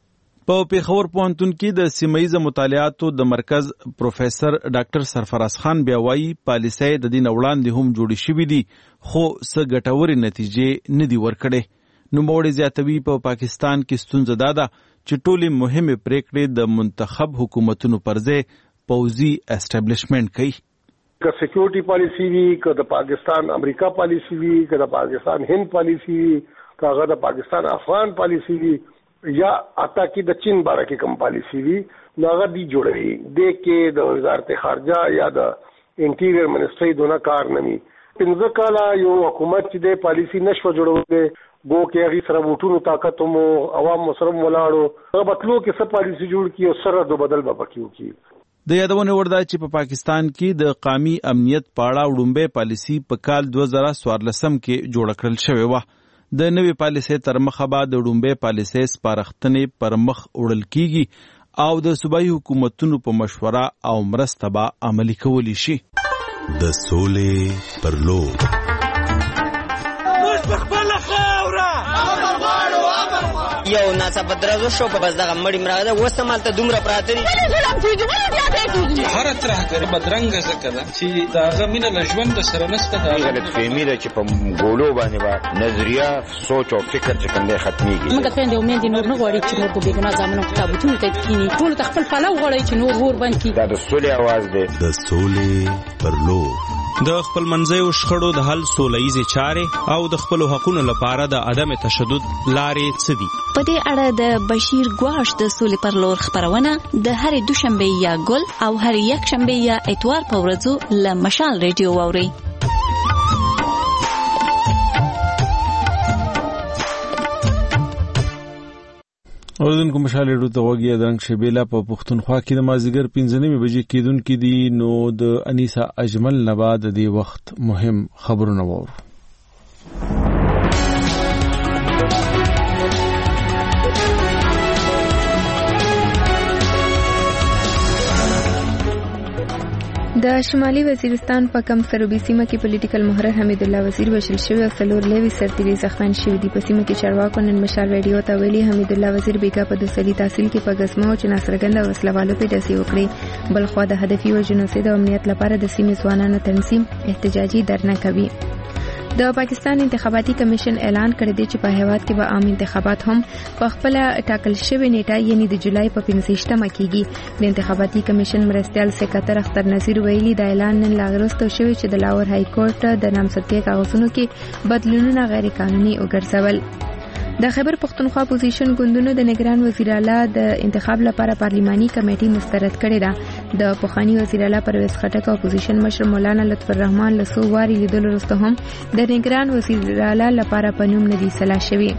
په پېښور پوهنتون کې د سیمه مطالعاتو د مرکز پروفیسر ډاکټر سرفراز خان بیا وایي پالیسۍ د دې نه وړاندې هم جوړې شوي دي خو څه ګټورې نتیجې نه دي ورکړې. نوموړی زیاتوي په پاکستان کې ستونزه دا ده چې ټولې مهمې پریکړې د منتخب حکومتونو پر ځای پوځي اسټابلیشمنټ کوي. که سیکیورټي پالیسي وي که د پاکستان امریکا پالیسي وي که د پاکستان هند پالیسي وي که هغه د پاکستان افغان پالیسي وي یا اتا کې د چین باره کې کوم پالیسي وي نو هغه دی جوړوي دې کې د وزارت خارجه یا د انټیریر منسټري دونه کار نه وي. پنځه کاله یو حکومت چې د پالیسي نشو جوړولی گو کې هغې سره ووټونو طاقت مو عوام مو سره ولاړو هغه بتلو کې څه پالیسي جوړ کړي او سره دو بدل به پکې وکړي. د یادونې وړ ده چې په پاکستان کې د قامي امنیت پاړه وړومبۍ پالیسي په کال دوه زره څوارلسم کې جوړه کړل شوې وه. د نوې پالیسۍ تر مخه به د وړومبۍ پالیسۍ سپارښتنې پر مخ وړل کیږي او د صوبایي حکومتونو په مشوره او مرسته به عملي کولی شي. د سولې پر لور یو ناڅاپه درز وشو په بس دغه مړی مراغه اوس هم هلته دومره پراته دي. هره ترهګري بدرنګه ځکه ده چې د هغه مینه له ژوند سره نشته. دا غلطفهمي ده چې په ګولو باندې به نظریه سوچ او فکر چې کوم دی ختمېږي. موږ خویندې او میندې نور نه غواړي چې نور د بېګناه زامنو په تابوتونو ته کښېني. ټولو ته خپل پلو غواړي چې نور اور بند کړي. دا د سولې اواز دی. د سولې پر لور د خپل منځیو شخړو د حل سوله ییزې چارې او د خپلو حقونو لپاره د عدم تشدد لارې څه دي؟ په دې اړه د بشیر ګواش د سولې پر لور خبرونه د هرې دوشنبه یا ګل او هرې یک شنبه یا اتوار په ورځو له مشال ریډیو واورئ. اوردونکو مشال ریډیو ته وګیا د رنګ شبیلا په پښتونخوا کې د مازیګر پنځه نیمې بجې کېدونکې دي. نو د انیسا اجمل نه بعد د دې وخت مهم خبرونه واورو. د شمالي وزیرستان په کم سروبي سیمه کې پولیټیکل محرر حمید الله وزیر وشل شوی او څلور لوی سرتیري زخمیان شوي دي. په سیمه کې چارواکو نن مشال ریډیو ته ویلي حمید الله وزیر بیګا په دوسلي تحصیل کې په غزما او چناسرګند وسلوالو په دسي وکړي. بلخوا د هدفي وژنو سي د امنیت لپاره د سیمې ځوانانو تنظیم احتجاجي درنه کوي. د پاکستان انتخاباتي کمیشن اعلان کړی دی چې په هیواد کې به عام انتخابات هم په خپل ټاکل شوی نیټه یعنی د جولای په پنځه کېږي. د انتخاباتي کمیشن مرستیال سکرټر اختر نذیر ویلي دا اعلان نن لاغرسته شوی چې د لاهور های کورټ د نامزدګۍ کاغذونو کې بدلونونه غیر قانوني وګرځول. د خیبر پختونخوا اپوزیشن ګوندونو د نگران وزیر اعلی د انتخاب لپاره پارلیماني کمیټه مسترد کړې ده. د پوخانی وزیر اعلی پرویز خټک او اپوزیشن مشر مولانا لطف الرحمن له څو واري لیدلو وروسته هم د نگران وزیر اعلی لپاره په نوم نه دي سلا شوی.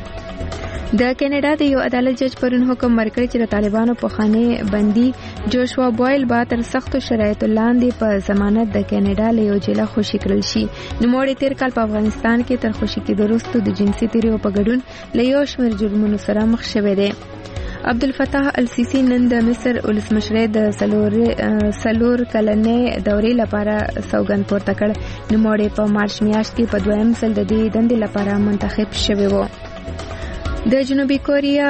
د کینیډا د یو عدالت جج پرون حکم ورکړ چې د طالبانو پوخانی بندي جوشوا بوایل با تر سختو شرایطو لاندې په ضمانت د کینیډا له یو جیله خوشي کړل شي. نوموړی تیر کال په افغانستان کې تر خوشي کېدو وروسته د جنسي تیریو په ګډون له یو شمېر جرمونو سره مخ شوی دی. عبدالفتاح السیسی نن د مصر ولسمشر د سلور سلور کلنې دورې لپاره سوګند پورته کړ. نوموړی په مارچ میاشت کې په دویم ځل د دې دندې لپاره منتخب شوی و. د جنوبي کوریا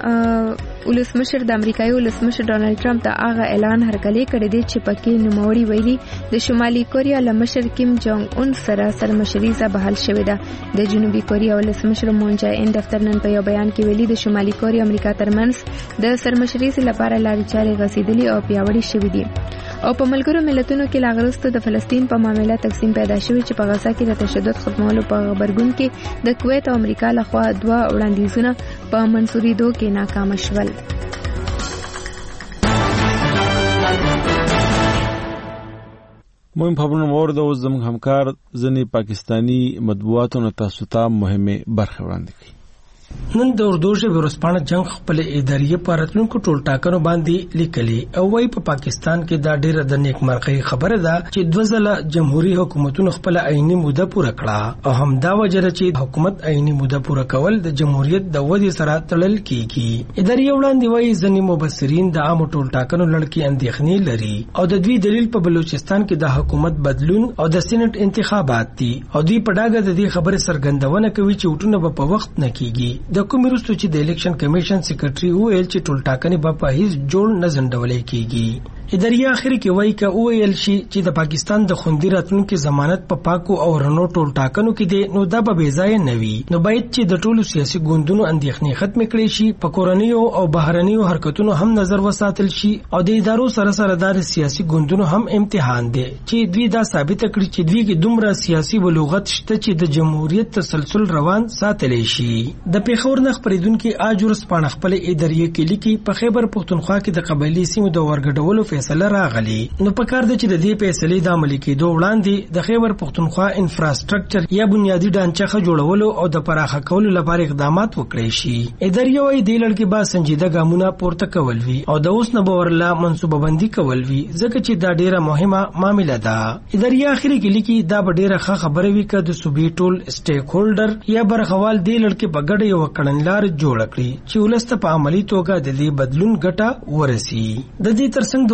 ولسمشر د امریکایي ولسمشر ډانلډ ټرمپ د هغه اعلان هرکلی کړی دی چې پکې نوموړي ویلي د شمالي کوریا له مشر کیم جونګ اون سره سرمشریزه بحال شوې ده. د جنوبي کوریا ولسمشر مون جای ان دفتر نن په یو بیان کې ویلي د شمالي کوریا امریکا ترمنځ د سرمشریزې لپاره لارې چارې غځېدلې او پیاوړې شوې دي. او په ملګرو ملتونو کې لاغرسته د فلسطین په معاملې تقسیم پیدا شوی چې په غزا کې د تشدد ختمولو په خبرګون کې د کویت او امریکا لخوا دوه وړاندیزونه په منسوریدو کې ناکام شول. مهم خبرونه مورد اوس زموږ همکار ځنې پاکستانی مطبوعاتو نه تاسو ته مهمه برخه وړاندې کړي. نن د اردو ژبې ورځپاڼه جنگ خپل ادارې په راتلونکو ټول ټاکنو باندې لیکلي او وايي په پاکستان کې دا ډیره د نیکمرغۍ خبره ده چې دوه ځله جمهوریت حکومتونو خپل عیني موده پوره کړه او همدا وجه چې حکومت عیني موده پوره کول د جمهوریت د ودې سره تړل کیږي. ادارې وړاندې وايي ځینې مبصرین د عام ټول ټاکنو لړ کې اندېښنې لري او د دوی دلیل په بلوچستان کې د حکومت بدلون او د سېنات انتخابات دي او دوی په ډاګه د دې خبره څرګندونه کوي چې وټونه په وخت نه کیږي. د کوم وروسته چې د الیکشن کمیشن سیکریټري وویل چې ټول ټاکنې به په هیڅ جوړ نه ځنډولې کیږي. ادارې اخر کې وایي چې وویل شي چې د پاکستان د خوندي راتلونکو ضمانت په پاکو او رڼو ټول ټاکنو کې دی نو دا به بې ځای نه وي. نو باید چې د ټولو سیاسي ګوندونو اندېښنې ختم کړي شي، په کورنیو او بهرنیو حرکتونو هم نظر وساتل شي او د ادارو سره سره د سیاسي ګوندونو هم امتحان دی چې دوی دا ثابت کړي چې دوی کې دومره سیاسي بلوغت شته چې د جمهوریت تسلسل روان ساتلی شي. د پیښور نه خبرېدونکو اجورس پاڼه خپل ادارې کې لیکي په خیبر پختونخوا کې د قبایلی سیمو د ورګډولو فیصله راغلی. نو په کار ده چې د دې فیصلې د عملي کېدو وړاندې د خیبر پختونخوا انفراستراکچر یا بنیادی ډانچه جوړولو او د پراخه کولو لپاره اقدامات وکړي شي. ادارې وايي د لړ کې با سنجیده ګامونه پورته کول وی او د اوس نه باورله منصوبه بندي کول وی ځکه چې دا ډیره مهمه معاملې ده. ادارې اخري کې لیکي دا به ډیره ښه خبره وي چې د صوبې ټول سټیک هولډر یا برخوال د لړ کې په ګډه یو کړنلار جوړ کړي چې ولسته په عملی توګه د دې بدلون ګټه ورسي. د دې ترڅنګ د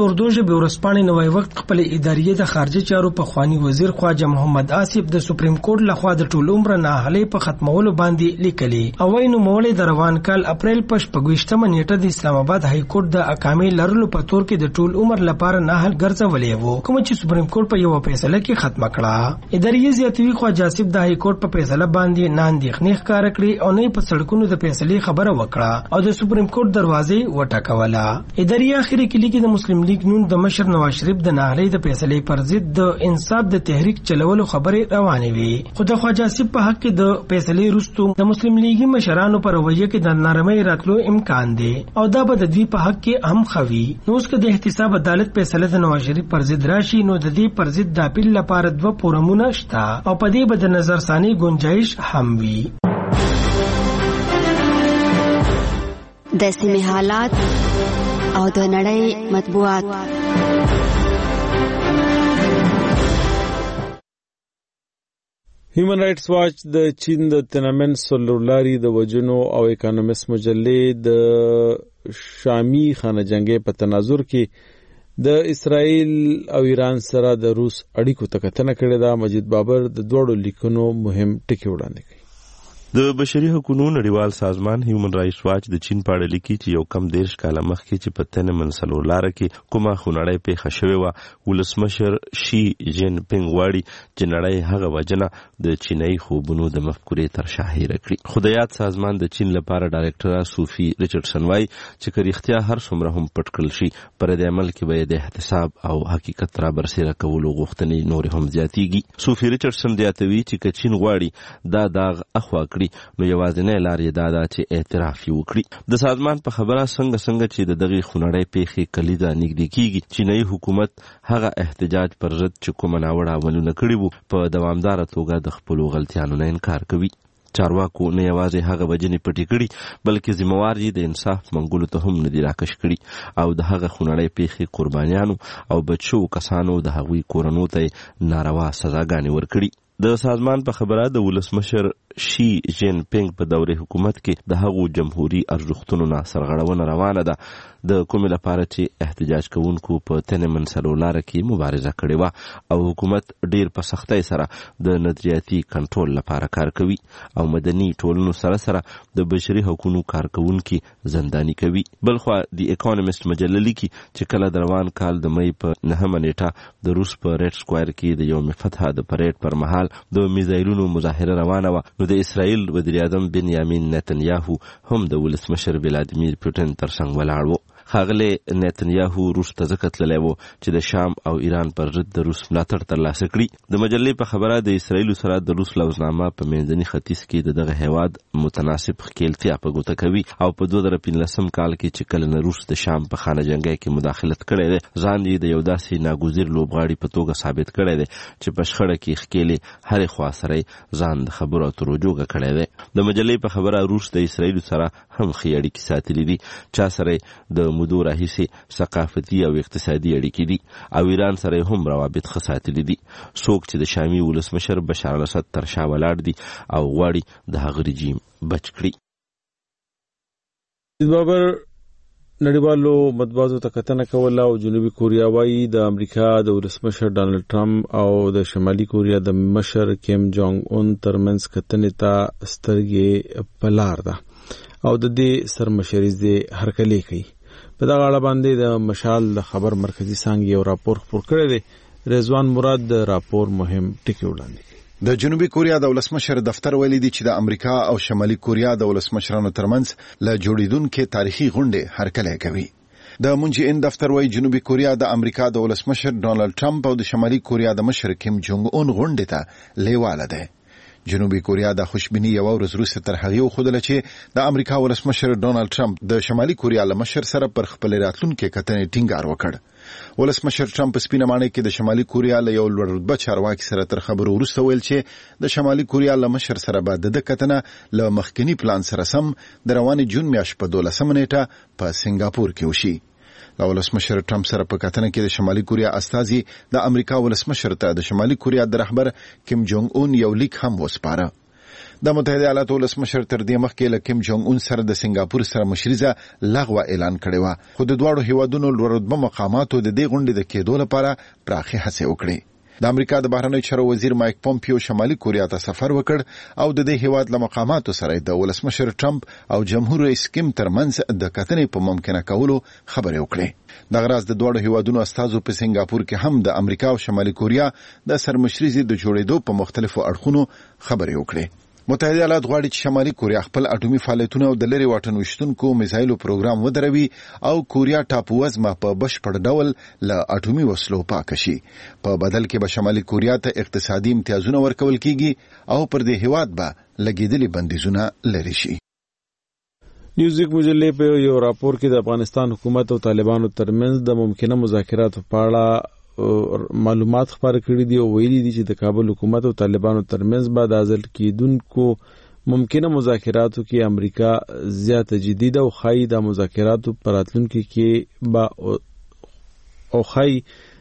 اردو ژبې ورځپاڼې نوی وخت خپل ادارې د خارجه چارو په خوانی وزیر خواجه محمد آصف د سپریم کورټ لخوا د ټول عمر ناهلې په ختمولو باندې لیکلي او وايي نوموړی د روان کال اپریل په شپږویشتمه نیټه د اسلام آباد های کورټ د اقامې لرلو په تور کې د ټول عمر لپاره ناهل ګرځولې وو کوم چې سپریم کورټ په یو فیصله کې ختمه کړه. ادارې زیاتوي خواجه آصف د های کورټ په فیصله باندې ناندېخنې ښکاره کړې او نه په سړکونو د فیصلې خبره وکړه او د سپریم کورټ دروازې وټکوله. ادارې اخري کې لیکي د مسلم لیگ نون د مشر نواز شریف د ناهلۍ د فیصلې پر ضد د انصاف د تحریک چلولو خبرې روانې وي خو د خواجه آصف په حق کې د فیصلې وروسته د مسلم لیګي مشرانو پر رویه کې د نارمۍ راتلو امکان دی او دا به د دوی په حق کې هم خوي. نو اوس که د احتساب عدالت فیصله د نواز شریف پر ضد راشي نو د دې پر ضد د اپیل لپاره دوه فورمونه شته او په دې به د نظرثاني گنجائش هم وي. د سیمې حالات او د نړۍ مطبوعات. هیومن رائټس واچ د چین د تنامن سلولاري د وجنو او اکانومست مجلې د شامی خانه جنگي په تناظر کې د اسرائیل او ایران سره د روس اړیکو ته کتنه کړې ده. مجید بابر د دوړو لیکونو مهم ټکي وړاندې کوي. د بشري حقوقو نړیوال سازمان هیومن رائټس واچ د چین په اړه لیکي چې یو کم دیرش کاله مخکې چې په تنمن سلولاره کې کومه خونړۍ پیښه شوې وه ولسمشر شي جین پینګ غواړي چې نړۍ هغه وجنه د چینایي خوبونو د مفکورې تر شا هېره کړي. خو د یاد سازمان د چین لپاره ډایرکټره صوفي ریچارډسن وایي چې که رښتیا هر څومره هم پټ کړل شي پر دې عمل کې به د احتساب او حقیقت را برسېره کولو غوښتنې نورې هم زیاتېږي. صوفي ریچارډسن زیاتوي چې که چین غواړي دا داغ اخوا نو یوازینۍ لار یې دا ده چې اعتراف یې وکړي. د سازمان په خبره څنګه څنګه چې د دغې خونړۍ پیښې کلیده نږدې کیږي چینایي حکومت هغه احتجاج پر ضد چې کومه ناوړه عملونه کړي وو په دوامداره توګه د خپلو غلطیانو نه انکار کوي. چارواکو نه یوازې هغه وجنې پټې کړي بلکې ذمہوار یې د انصاف منګولو ته هم نه دي راکش کړي او د هغه خونړۍ پیښې قربانیانو او بچو کسانو د هغوی کورنو ته ناروا سزاګانې ورکړي. د سازمان په خبره د ولسمشر شي جین پینګ په دورې حکومت کې د هغو جمهوریت ارزښتونو نه سرغړونه روانه ده د کومې لپاره چې احتجاج کوونکو په تنمن سلولاره کې مبارزه کړې وه او حکومت ډیر په سختۍ سره د نظریاتي کنټرول لپاره کار کوي او مدني ټولنو سره سره د بشري حقوقو کارکونکي زنداني کوي. بلخوا د اکانومست مجله لیکي چې کله د روان کال د مې په نهمه نیټه د روس په ریډ سکوائر کې د یوم فتح د پریډ پر مهال د میزایلونو مظاهره روانه وه نو د اسرائیل وزیر اعظم بنیامین نتنیاهو هم د ولسمشر ولادیمیر پوتین ترڅنګ ولاړ و. ښاغلی نتنیاهو روس ته ځکه تللی و چې د شام او ایران پر ضد د روس ملاتړ ترلاسه کړي. د مجلې په خبره د اسرائیلو سره د روس لوزنامه په منځني ختیځ کې د دغه هیواد متناسب ښکیلتیا په ګوته کوي او په دوه زره پنځلسم کال کې چې کله نه روس د شام په خانه جنګۍ کې مداخلت کړی دی ځان یې د یو داسې ناګزیر لوبغاړي په توګه ثابت کړی دی چې په شخړه کې ښکیلې هرې خوا سره ځان د خبرو اترو جوګه کړی دی. د مجلې په خبره روس د اسرائیلو سره هم ښې اړیکې ساتلې دي چا سره د مودو راهیسې ثقافتي او اقتصادي اړیکې دي او ایران سره هم روابط ښه ساتلي دي. څوک چې د شامي ولسمشر بشار الاسد تر شا ولاړ دي او غواړي د هغه رژیم بچ کړي. بابر نړیوالو مطبوعاتو ته کتنه کوله او جنوبي کوریا وايي د امریکا د ولسمشر ډانلډ ټرمپ او د شمالي کوریا د مشر کیم جونګ اون ترمنځ کتنې ته سترګې په لار ده او د دې سرمشریز دې هرکلی کوي. په دغه اړه باندې د مشال د خبر مرکزی څانګې یو راپور خپور کړی دی. رضوان مراد د راپور مهم ټکي وړاندې کوي. د جنوبي کوریا د ولسمشر دفتر ویلي دی چې د امریکا او شمالي کوریا د ولسمشرانو ترمنځ له جوړیدونکو تاریخي غونډې هرکلی کوي. د مونجی ان دفتر وایي جنوبي کوریا د امریکا د ولسمشر ډانلډ ټرمپ او د شمالي کوریا د مشر کیم جونګ اون غونډې ته لیواله ده. جنوبي کوریا د خوشبینی یو ورځ وروسته تر هغه خوده چې د امریکا ولسمشر ډانلډ ټرمپ د شمالي کوریا له مشر سره پر خپل راتلونکو کتنې ټینګار وکړ. ولسمشر ټرمپ سپینه معنی کې د شمالي کوریا له یو لوړ رتبه چارواکي سره تر خبرو وروسته ویل چې د شمالي کوریا له مشر سره به د کتنه له مخکنی پلان سره سم د روان جون میاشتې په دولسمه نیټه په سنگاپور کې وشي. د ولسمشر ټرمپ سره په کتنه کې د شمالي کوریا استازي د امریکا ولسمشر ته د شمالي کوریا د رهبر کیم جونګ اون یو لیک هم وسپاره. د متحده ایالاتو ولسمشر تر دې مخکې له کیم جونګ اون سره د سنگاپور سره مشریزه لغوه اعلان کړې و، خو د دواړو هیوادونو لوړرتبه مقاماتو د دې غونډې د کېدو لپاره پراخي هڅې وکړې. د امریکا د بهرنیو چارو وزیر مایک پومپیو شمالي کوریا ته سفر وکړ او د دې هیواد له مقاماتو سره د ولسمشر ټرمپ او جمهور رئیس کیم ترمنځ د کتنې په ممکنه کولو خبرې وکړې. د غراز د دوه هیوادونو استازو په سنگاپور کې هم د امریکا او شمالي کوریا د سرمشريزي د جوړېدو په مختلفو اړخونو خبرې وکړې. متحده ایالات غواړي چې شمالي کوریا خپل اټومي فعالیتونه او د لري واټن وشتونکو میزایلو پروګرام ودروي او کوریا ټاپو وزمه په بشپړ ډول له اټومي وسلو پاک شي. په بدل کې به شمالي کوریا ته اقتصادي امتیازونه ورکول کیږي او پر دې هیواد به لګیدلي بندیزونه لري شي. نیوزویک مجلې په یو راپور کې د افغانستان حکومت او طالبانو ترمنځ د ممکنه مذاکراتو په اړه معلومات خبر کړي دي او ویلي دي چې د کابل حکومت او طالبانو ترمنځ بعد ازل کېدونکو ممکنه مذاکراتو کې امریکا زیاته جدي ده او خای د مذاکراتو پر راتلونکو کې با او خای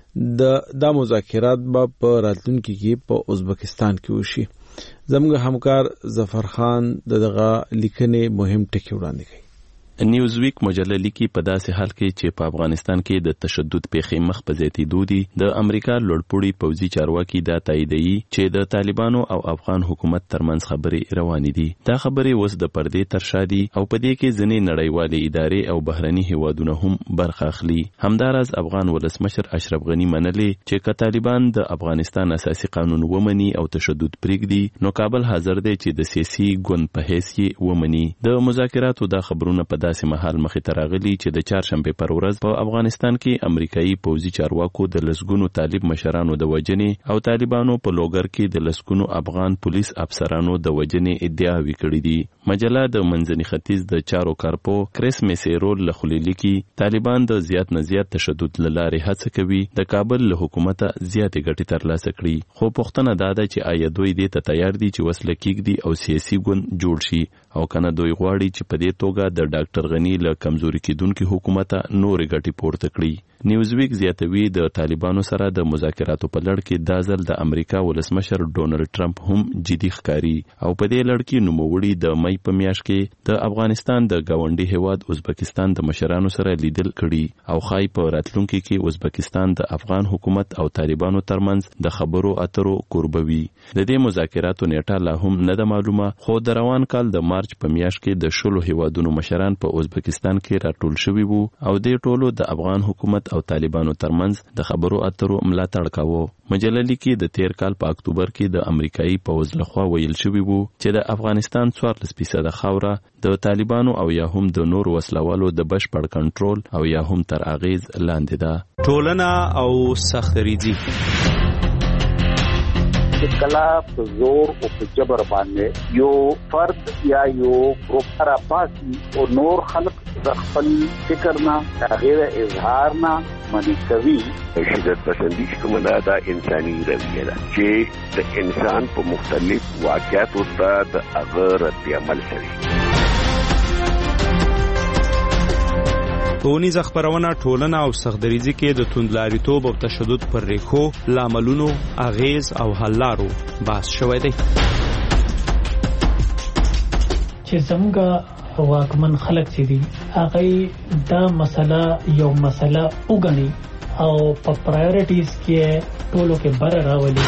د د مذاکرات به په راتلونکو کې په ازبکستان کې وشي. زموږ همکار ظفر خان دغه لیکنې مهم ټکی وړاندې کوي. نیوزویک مجله لیکي په داسې حال کې چې په افغانستان کې د تشدد پیښې مخ په زیاتېدو دي، د امریکا لوړپوړي پوځي چارواکي دا تاییدوي چې د طالبانو او افغان حکومت ترمنځ خبرې روانې دي. دا خبرې اوس د پردې تر شا دي او په دې کې ځینې نړیوالې ادارې او بهرني هیوادونه هم برخه اخلي. همداراز افغان ولسمشر اشرف غني منلي چې که طالبان د افغانستان اساسي قانون ومني او تشدد پرېږدي نو کابل حاضر دی چې د سیاسي ګوند په حیث یې ومني. د مذاکراتو دا خبرونه په داسې مهال مخې ته راغلي چې د چهارشنبې پر ورځ په افغانستان کې امریکایي پوځي چارواکو د لسګونو طالب مشرانو د وژنې او طالبانو په لوګر کې د لسګونو افغان پولیس افسرانو د وژنې ادعاوې کړې دي. مجله د منځني ختیځ د چارو کارپو کریس میسیرول له خولې لیکي طالبان د زیات نه زیات تشدد له لارې هڅه کوي د کابل له حکومته زیاتې ګټې ترلاسه کړي، خو پوښتنه دا ده چې آیا دوی دې ته تیار دي چې وسله کېږدي او سیاسي ګوند جوړ شي او کنه دوی غواړي چې په دې توګه د ډاکټر غني له کمزوري کېدونکي حکومت نورې ګټې پورته کړي. نیوزویک زیاتوي د طالبانو سره د مذاکراتو په لړ کې دا ځل د امریکا ولسمشر ډونالد ټرمپ هم جدي ښکاري او په دې لړ کې نوموړي د مې په میاشت کې د افغانستان د گاونډي هیواد ازبکستان د مشرانو سره لیدل کړي او خای په راتلونکي کې ازبکستان د افغان حکومت او طالبانو ترمنځ د خبرو اترو قربوي. د دې مذاکراتو نیټه لا هم نه ده معلومه، خو د روان کال د مارچ په میاشت کې د شلو هیوادونو مشران په ازبکستان کې راټول شوي وو او د ټولو د افغان حکومت او طالبانو ترمنځ د خبرو اترو ملاتړ کاوه. مجله لیکي د تیر کال په اکتوبر کې د امریکایي پوځ لخوا ویل شوی وو چې د افغانستان څوارلس فیصده خاوره د طالبانو او یا هم د نور وسلوالو د بشپړ کنټرول او یا هم تر اغیز لاندې ده. ټولنه او سختریزي کلا په زور او په جبر باندې یو فرد یا یو ګروپ را پاسي او نور خلق د خپل فکر نه غیر اظهار نه منی کوي. شدت پسندی کوم دا د انساني رویه ده چې د انسان په مختلف واقعاتو ته د هغه رد عمل کوي. ټولنیز خبرونه ټولنه او سختدریزي کې د توندلاریتوب او تشدد پر ریښو، لاملونو، اغیز او حل لارو بحث شوی دی. چې څنګه واکمن خلک چې دي هغه دا مسله یو مسله وګڼي او په پرایورټیز کې ټولو کې بر راولي.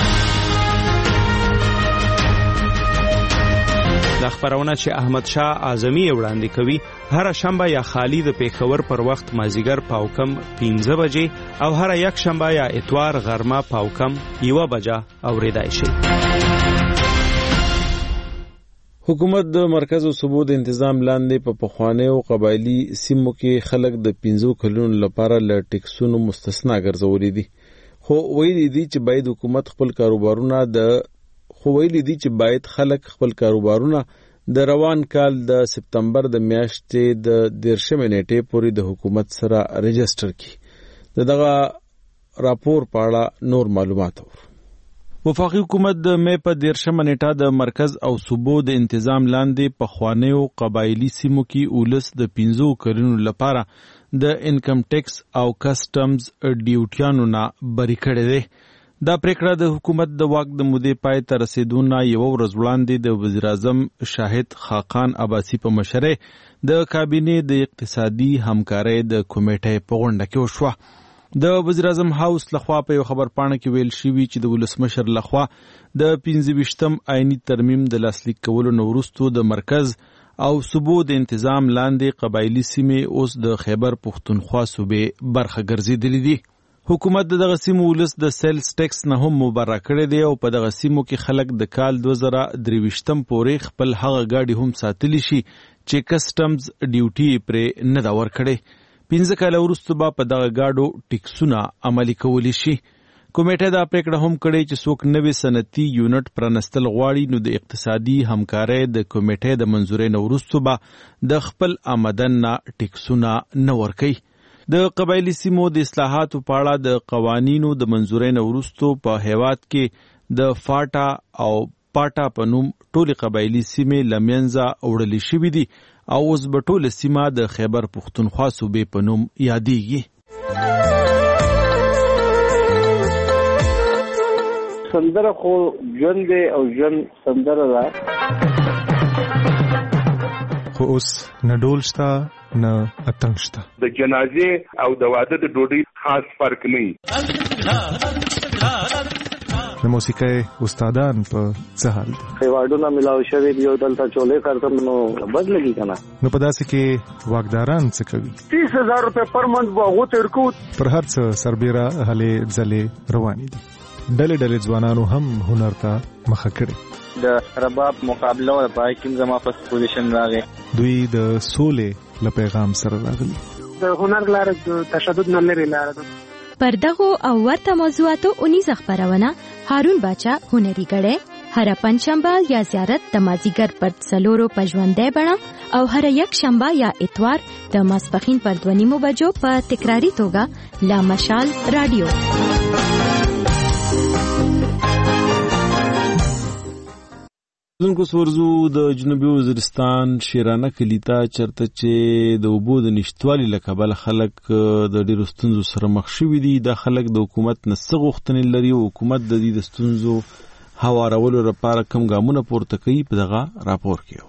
د خبرونه چې احمد شاه اعظمي وړاندې کوي هر شنبه یا خالی د پیښور پر وخت مازیګر پاوکم پنځه بجې او هر یک شنبه یا اتوار غرمه پاوکم یو بجه اوریدای شي. حکومت د مرکز او صوبو د تنظیم لاندې په پخوانیو قبایلی سیمو کې خلک د پنځو کلونو لپاره ل ټیکسونو مستثنا ګرځولې دي، خو ویلي دي چې باید حکومت خپل کاروبارونه د خو ویلي دي چې باید خلک خپل کاروبارونه د روان کال د سپتمبر د میاشتې د دیرشمې نیټې پورې د حکومت سره رجسټر کړي. دغه راپور په اړه نور معلومات ور وفاقي حکومت د مې په دیرشمه نیټه د مرکز او صوبو د تنظیم لاندې په خوانیو قبایلی سیمو کې اولس د پنځو کلونو لپاره د انکم ټیکس او کسټمز ډیوټیانو نه بری کړی دی. دا پریکړه د حکومت د واک د مودې پای ته رسیدونه یو ورځ وړاندې د وزیر اعظم شاهد خاقان عباسی په مشرۍ د کابینې د اقتصادي همکارۍ د کمیټې په غونډه کې وشوه. د وزیر اعظم هاوس لخوا په یو خبرپاڼه کې ویل شوي چې د ولسمشر لخوا د پنځه ویشتم آئینی ترمیم د لاسلیک کولو نه وروسته د مرکز او صوبو د انتظام لاندې قبایلی سیمې اوس د خیبر پښتونخوا صوبې برخه ګرځېدلې دي. حکومت د دغه سیمو ولس د سیلز ټیکس نه هم مبرا کړی دی او په دغه سیمو کې خلک د کال دوه زره درویشتم پورې خپل هغه ګاډي هم ساتلی شي چې کسټمز ډیوټي پرې نه دا ورکړي. پنځه کاله وروسته به په دغه ګاډو ټیکسونه عملي کولی شي. کمیټه دا پریکړه هم کړې چې څوک نوې صنعتي یونټ پرانستل غواړي نو د اقتصادي همکارۍ د کمیټې د منظورۍ نه وروسته به د خپل آمدن نه ټیکسونه نه ورکوي. د قبایلی سیمو د اصلاحاتو په اړه د قوانینو د منظورۍ نه وروسته په هیواد کې د فاټا او پاټا په نوم ټولې قبایلی سیمې له منځه وړلې شوي دي او اوس به ټوله سیمه د خیبر پښتونخوا صوبې په نوم یادېږي. سندره خو ژوند دی او ژوند سندره ده، خو اوس نه ډول شته نه اتڼ شته. د جنازې او د واده د ډوډۍ خاص فرق نه وي. د موسیقۍ استادان په څه حال دي؟ ایوارډونه ملاو شوي دي او دلته چولې کارتم نو بد لګي که نه. نو په داسې کې واکداران څه کوي؟ تیس هزار روپۍ پر منت به هغو ته ورکوو. پر هر څه سربیره هلې ځلې روانې دي. ډلې ډلې ځوانانو هم هنر ته مخه کړې. د رباب مقابله او پای کې زما په پوزیشن راغی. دوی د سولې له پیغام سره راغلي. د هنر لاره د تشدد نه لري لاره ده. پر دغو او ورته موضوعاتو اونیزه خبرونه هارون باچا هنري غړې هر پنځشنبه یا زیارت د مازیګر پر څلورو پژوندې بڼه او هر یک شنبه یا اتوار د ماسپخین پر دوه نیمو بجو په تکراری توګه لا مشال رادیو. دونکو سورزو د جنوبي وزیرستان شیرانه کلی ته چرته چې د اوبو د نشتوالي له کبله خلک د ډېرو ستونزو سره مخ شوي دي. دا خلک د حکومت نه څه غوښتنې لري او حکومت د دې د ستونزو هوارولو لپاره کوم ګامونه پورته کوي په دغه راپور کې.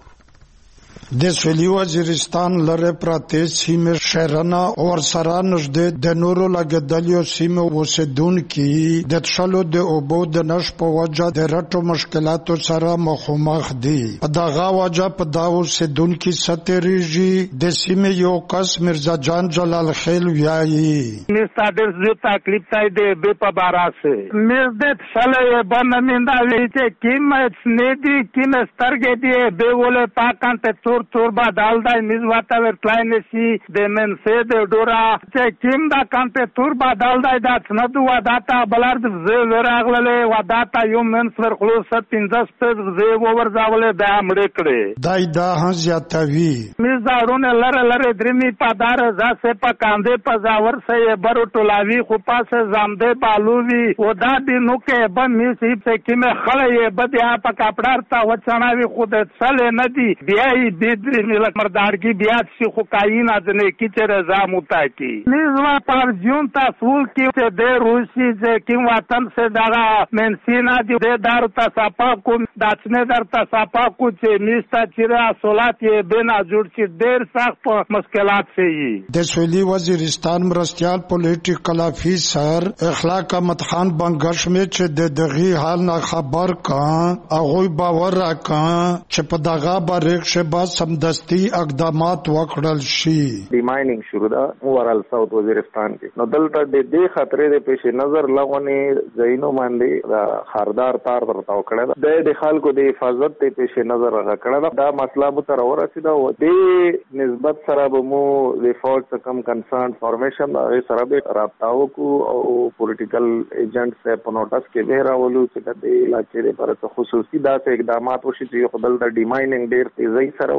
د سویلی وزیرستان لره پراته سیمه شهرانه اور سره نږدې د نورو لګدلیو سیمه اوسیدونکي د تشلو د اوبو د نش په وجه د رټو مشکلاتو سره مخامخ دي. په دغه وجه په دا اوسیدونکي ستریږي د سیمه یو کس مرزا جان جلال خیل ویایي. نستا ډېر زیات تکلیف تای دی به په باراسه مې د تشلې باندې دا وی چې کیمت نه دي کیمت سترګې دی به ولې پاکان ته تور تور با دال دای میز واتا ورتلای نشي د منسه د ډورا چې کیم دا کانته تور با دال دای دا څنډو وا داتا بلار د زه ورغللې وا داتا یو منس ور خلوص پنځه سپد زه ور ځاولې دا مړ کړې دای دا هز یاتوي میز دارونه لره لره درمی پادار ز سه په کاندې په زاور سه برو ټولاوی خو پاسه زامدې بالووی و دا د نو کې به می سي په کې مې خړې بده په کپڑار تا وچناوي خود څلې ندی بیاي د ملک مردارګي بیا چې خو کاین ازنه کی چې رضا موتا کی نزوا پر جون تاسول کی چې د روسي چې کی وطن سے دغه منسینا دی د دار تصاپا کو داتنه در تصاپا کو چې میستا چې اصولات یې بنا جوړ چې ډېر سخت مشکلات سي. د سویلی وزیرستان مرستيال پولیټیکل افیسر اخلاق احمد خان بنگش می چې د دغه حال نه خبر کان هغه باور راکان چې په دغه باریک شه با سمدستي اقدامات وکړل شي. دی مایننګ شروع ده اورال ساوث وزیرستان کې نو دلته د دې خطرې د پیش نظر لغونې زینو باندې د خاردار تار ورتاو کړل د د خلکو د حفاظت ته پیش نظر راکړل. دا مسله به تر ورسېده و د نسبت سره به مو د فورس کم کنسرن فارمیشن هغه سره به رابطاو کو او پولیټیکل ایجنټ سره په نوټس کې به راولو چې د علاقې لپاره خصوصي داسې اقدامات وشي چې خپل د ډیمایننګ ډیر تیزی سره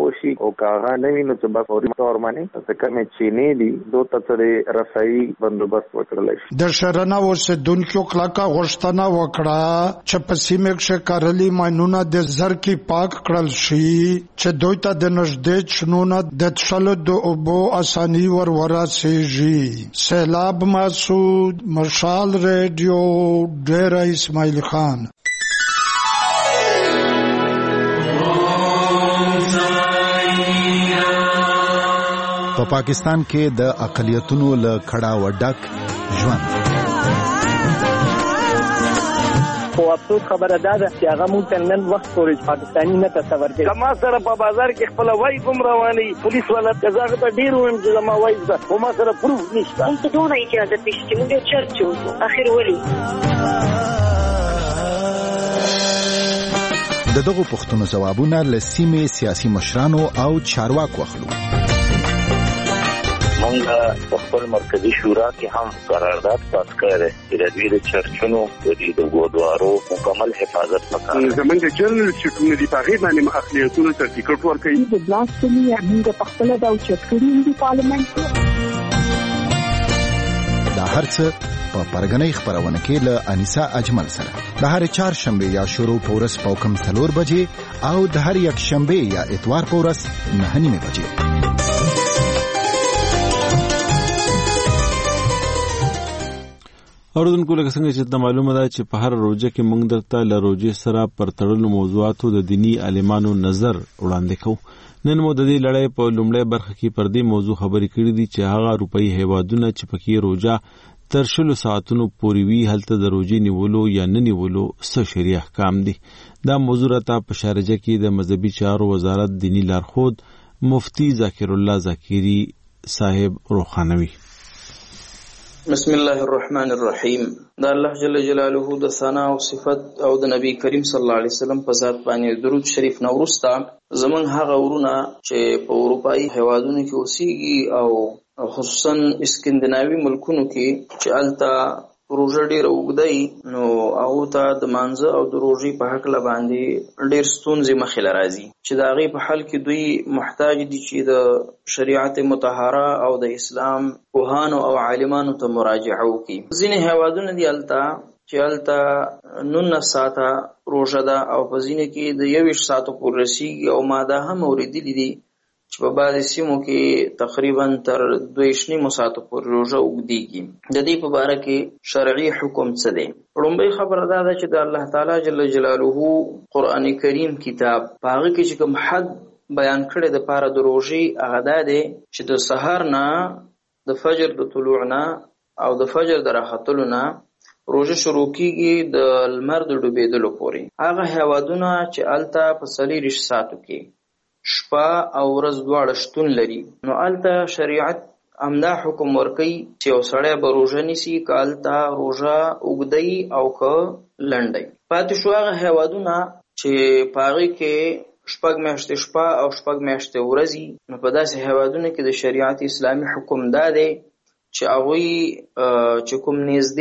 وشي او کاغه نه ویني چې بس اوري تور باندې څه کمه چینه دي دوه ته رسایي بندوبست وکړل شي. د شرنه اوسیدونکو کلاکا غوښتنه وکړه چې په سیمه کې کارلي ماینونه د زر کې پاک کړل شي چې دوی ته د نږدې چنونه د تشلو د اوبو اساني ور ورسیږي. سیلاب مسعود، مشال ریډیو، ډیر اسماعیل خان. په پاکستان کې د اقلیتونو له کړه وډک ژوند. خو افسوس خبره ده چې هغه مونږ ته نن وخت پورې پاکستاني نه تصور کوي. ما سره په بازار کې خپل وای کوم رواني پولیس والا کزاغه ته ډیر ویم چې ما وای ده خو ما سره پروف نشته. مونږ ته دونه اجازه پېښ چې مونږ چرچ وو اخر ولي د دغو پوښتنو ځوابونه له سیمې سیاسي مشرانو او چارواکو اخلو. مونږ په خپل مرکزی شورا کې هم قرارداد پاس کړی چې د دوی د چرچونو د ګودوارو مکمل حفاظت وکړي. زمونږ جنرال چټونه دي په هغې باندې اقلیتونو ته ټیکټ ورکوي. د بلاسفمي موږ په خپله دا اوچت کړي دي پارلمنټ کې. دا هر څه په پرګنۍ خبرونه کې له انیسا اجمل سره د هر چهار شنبه یا شروع پورس په کم څلور بجې او د هر یک شنبه یا اتوار پورس نه نیمه بجې. اوردونکو لکه څنګه چې ته معلومه ده چې په هر روزه کې موږ درته له روزې سره پر تړلو موضوعاتو د دینی عالمانو نظر وړاندې کوو. نن مو د دې لړۍ په لومړۍ برخه کې پر دې موضوع خبرې کړې دي چې هغه اروپایي هیوادونه چې پکې روزه تر شلو ساعتونو پورې وي هلته د روزې نیولو یا نه نیولو څه شرعي احکام دي. دا موضوع راته په شارجه کې د مذهبي چارو وزارت دینی لارښود مفتی ذاکر الله ذاکری صاحب روخانوي. بسم الله الرحمن الرحیم. دا الله جل جلاله د ثنا او صفت او د نبی کریم صلی الله علیه وسلم په ذات باندې درود شریف نورستا زمون هغه ورونه چې په اروپایي هیوادونو کې اوسېږي او خصوصا اسکندناوي ملکونو کې چې الته روزه ډیر وګدای نو او ته د مانزه او د روزي په حق لا باندې ډیر ستونزې مخې لرازي چې دا غي په حل کې دوی محتاج دي چې د شریعت مطهره او د اسلام پوهانو او عالمانو ته مراجعه وکړي. ځینې هیوادونه دي الته چې الته نن ساعته روزه ده او په ځینې کې د یویش ساعتو پورې رسیږي او ما دا هم اوریدلي دي چې په بعضې سیمو کې تقریبا تر دویش نیمو ساعتو پورې روژه اوږدېږي. د دې په باره کې شرعي حکم څه دی؟ لومړی خبره دا ده چې د الله تعالی جل جلاله قرآن کریم کتاب په هغه کې چې کوم حد بیان کړی د پاره د روژې هغه دا دی چې د سحر نه د فجر د طلوع نه او د فجر د راختلو نه روژه شروع کېږي د لمر د ډوبېدلو پورې. هغه هیوادونه چې هلته په څلېرویشت ساعتو کې شپه او ورځ دواړه شتون لري نو الته شریعت امدا حکم ورکي چې یو سړی به روژه نیسي که الته روژه اوږدوي او که لنډوي. پاتې شو هغه هیوادونه چې په هغې کې شپږ میاشتې شپه او شپږ میاشتې ورځي نو په داسې هیوادونو کې د شریعت اسلامي حکم دا دی چې هغوی چې کوم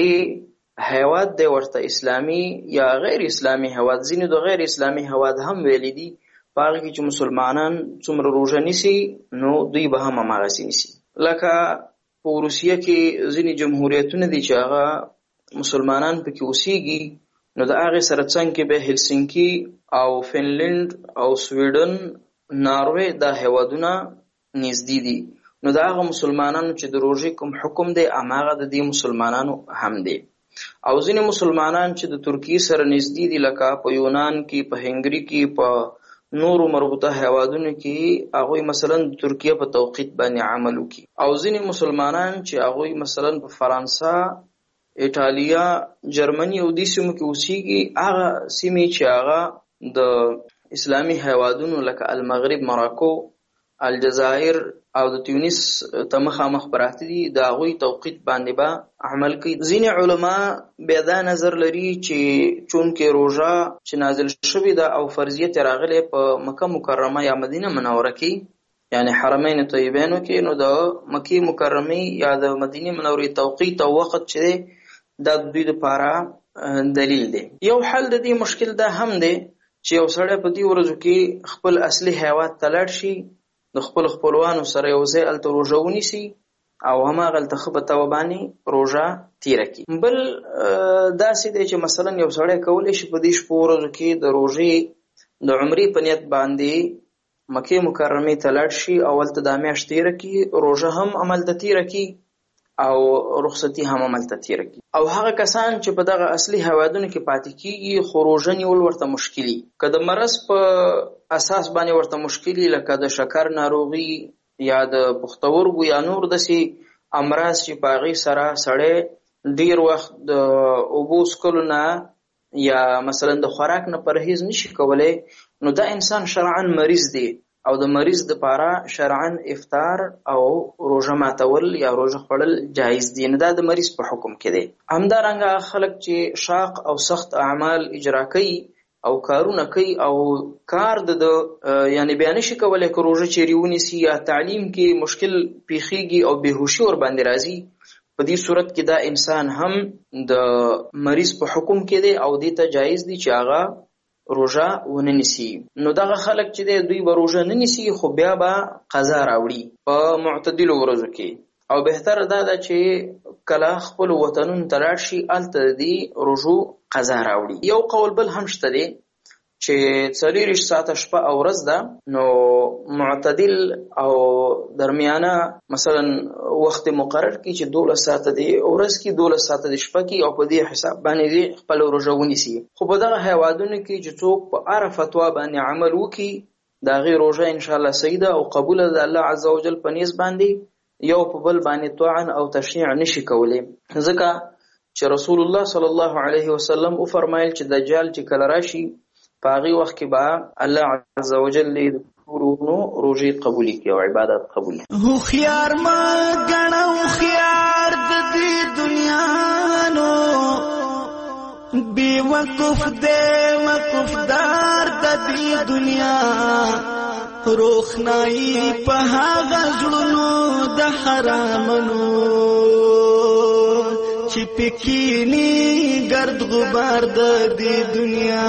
نږدې هیواد دی ورته اسلامي یا غیر اسلامي هیواد ځینې د غیر اسلامي هیواد هم ویلي دي په هغې کې چې مسلمانان څومره روژه نیسي نو دوی به هم هماغسې نیسي. لکه په روسیه کې ځینې جمهوریتونه دي چې هغه مسلمانان پکې اوسېږي نو د هغې سره څنګ کې به هلسنکي او فنلنډ او سویډن ناروې دا هیوادونه نږدې دي نو د هغه مسلمانانو چې د روژې کوم حکم دی هماغه د دې مسلمانانو هم دی. او ځینې مسلمانان چې د ترکیې سره نږدې دي لکه په یونان کې په هنګري کې په نورو مربوطه هیوادونو کې هغوی مثلا د ترکیه په توقیت باندې عمل وکړي او ځینې مسلمانان چې هغوی مثلا په فرانسه، ایټالیا، جرمني او دې سیمو کې اوسېږي هغه سیمې چې هغه د اسلامي هیوادونو لکه المغرب، مراکو، الجزایر او د تونس ته مخامخ پراته دي د هغوی توقیت باندې به عمل کوي. ځینې علما بیا دا نظر لري چې چونکې روژه چې نازل شوې ده او فرضیت راغلی په مکه مکرمه یا مدینه منوره کې یعنی حرمین طیبینو کې نو د مکې مکرمې یا د مدینه منورې توقیت او وخت چې دی دا د دوی دپاره دلیل دی. یو حل د دې مشکل دا هم دی چې یو سړی په دې ورځو کې خپل اصلي هیواد ته لاړ شي، د خپل خپلوانو سره یو ځای هلته روژه ونیسي او هماغلته ښه په توبه باندې روژه تېره کړي. بل داسې دی چې مثلا یو سړی کولی شي په دې شپو ورځو کې د روژې د عمرې په نیت باندې مکې مکرمې ته لاړ شي او هلته دا میاشت تېره کړي، روژه هم هملته تېره کړي او رخصتي هم هملته تېره کړي. او هغه کسان چې په دغه اصلي هیوادونو کې پاتې کېږي خو روژه نیول ورته مشکلي، که د مرض په اساس باندې ورته مشکلي، لکه د شکر ناروغي یا د پښتورګو یا نور داسې امراض چې په هغې سره سړی ډېر وخت د اوبو څښلو نه یا مثلا د خوراک نه پرهیز نشي کولی، نو دا انسان شرعاً مریض دی او د مریض دپاره شرعاً افطار او روژه ماتول یا روژه خوړل جایز دي، نه دا د مریض په حکم کې دی. همدارنګه خلک چې شاق او سخت اعمال اجرا کوي او کارونه کوي او کار د یعنی بیا نشي کولی که روژه چیرې ونیسي یا تعلیم کې مشکل پیښیږي او بېهوشي ورباندې راځي، په دې صورت کې دا انسان هم د مریض په حکم کې دی او دې ته جایز دی چې هغه روژه ونه نیسي. نو دغه خلک چې دی دوی به روژه نه نیسي خو بیا به قضا راوړي په معتدلو ورځو کې، او بهتر دا ده چې کله خپلو وطنونو ته لاړ شي هلته د دې روژو قضا راوړي. یو قول بل هم شته دی چې څلېرویشت ساعته شپه او ورځ ده، نو معتدل او درمیانه مثلا وخت مقرر کړي چې دولس ساعته د ورځ کې دولس ساعته د شپه کې او په دې حساب باندې خپل روژه ونیسي. خو په دغه هیوادونو کې چې څوک په هره فتوا باندې عمل وکړي د هغې روژه انشاءالله صحیح ده او قبوله ده الله عز وجل په نیز باندې یو په بل باندې طعن او تشنیع نشي کولی، ځکه چې رسول الله صلی الله علیه وسلم وفرمایل چې دجال چې کله راشي په هغې وخت کې به الله عز وجل د ټولو روژې قبولي کړي او عبادت قبول کړي. هوښیار مه ګڼه هوښیار د دې دنیا نو بې وقف دی وقفدار د دې دنیا، روښنایي په هغه زړونو د حرامونو چې پکینی گرد غبار د دې دنیا.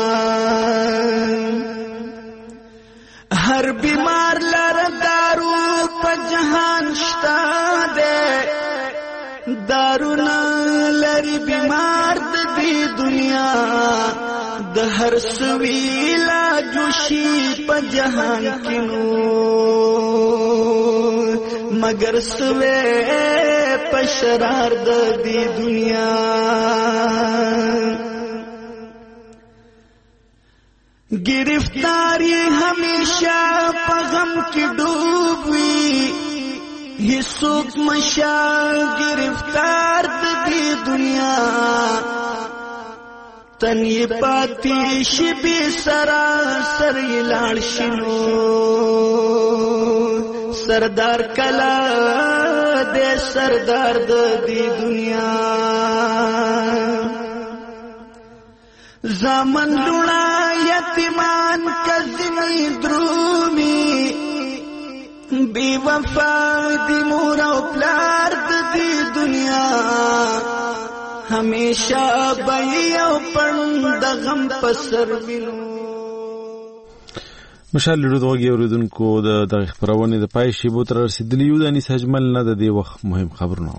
هر بیمار لره دارو په جهان شته دی، دارو نه لري بیمار د دې دنیا، د هر سوي علاج وشي په جهان کې نو مگر سوې په شرار د دې دنیا. گرفتاری ہمیشہ په غم کې ډوب وي، هیڅوک مشا گرفتار د دې دنیا، تن یې پاتې شي بې سراسر یې لاړ شي نو سردار کلا دې سردار د دې دنیا. زامن لوڼه یتیمان کزمی درومی، بی وفا دی مور او پلار د دې دنیا، همیشه بی او پړ د غم په سر وینو. مشال لرودغه اوریدونکو د دغه خبرونه د پای شیبو تر رسیدلی یو د انیس اجمل نه د دې وخت مهم خبرونه.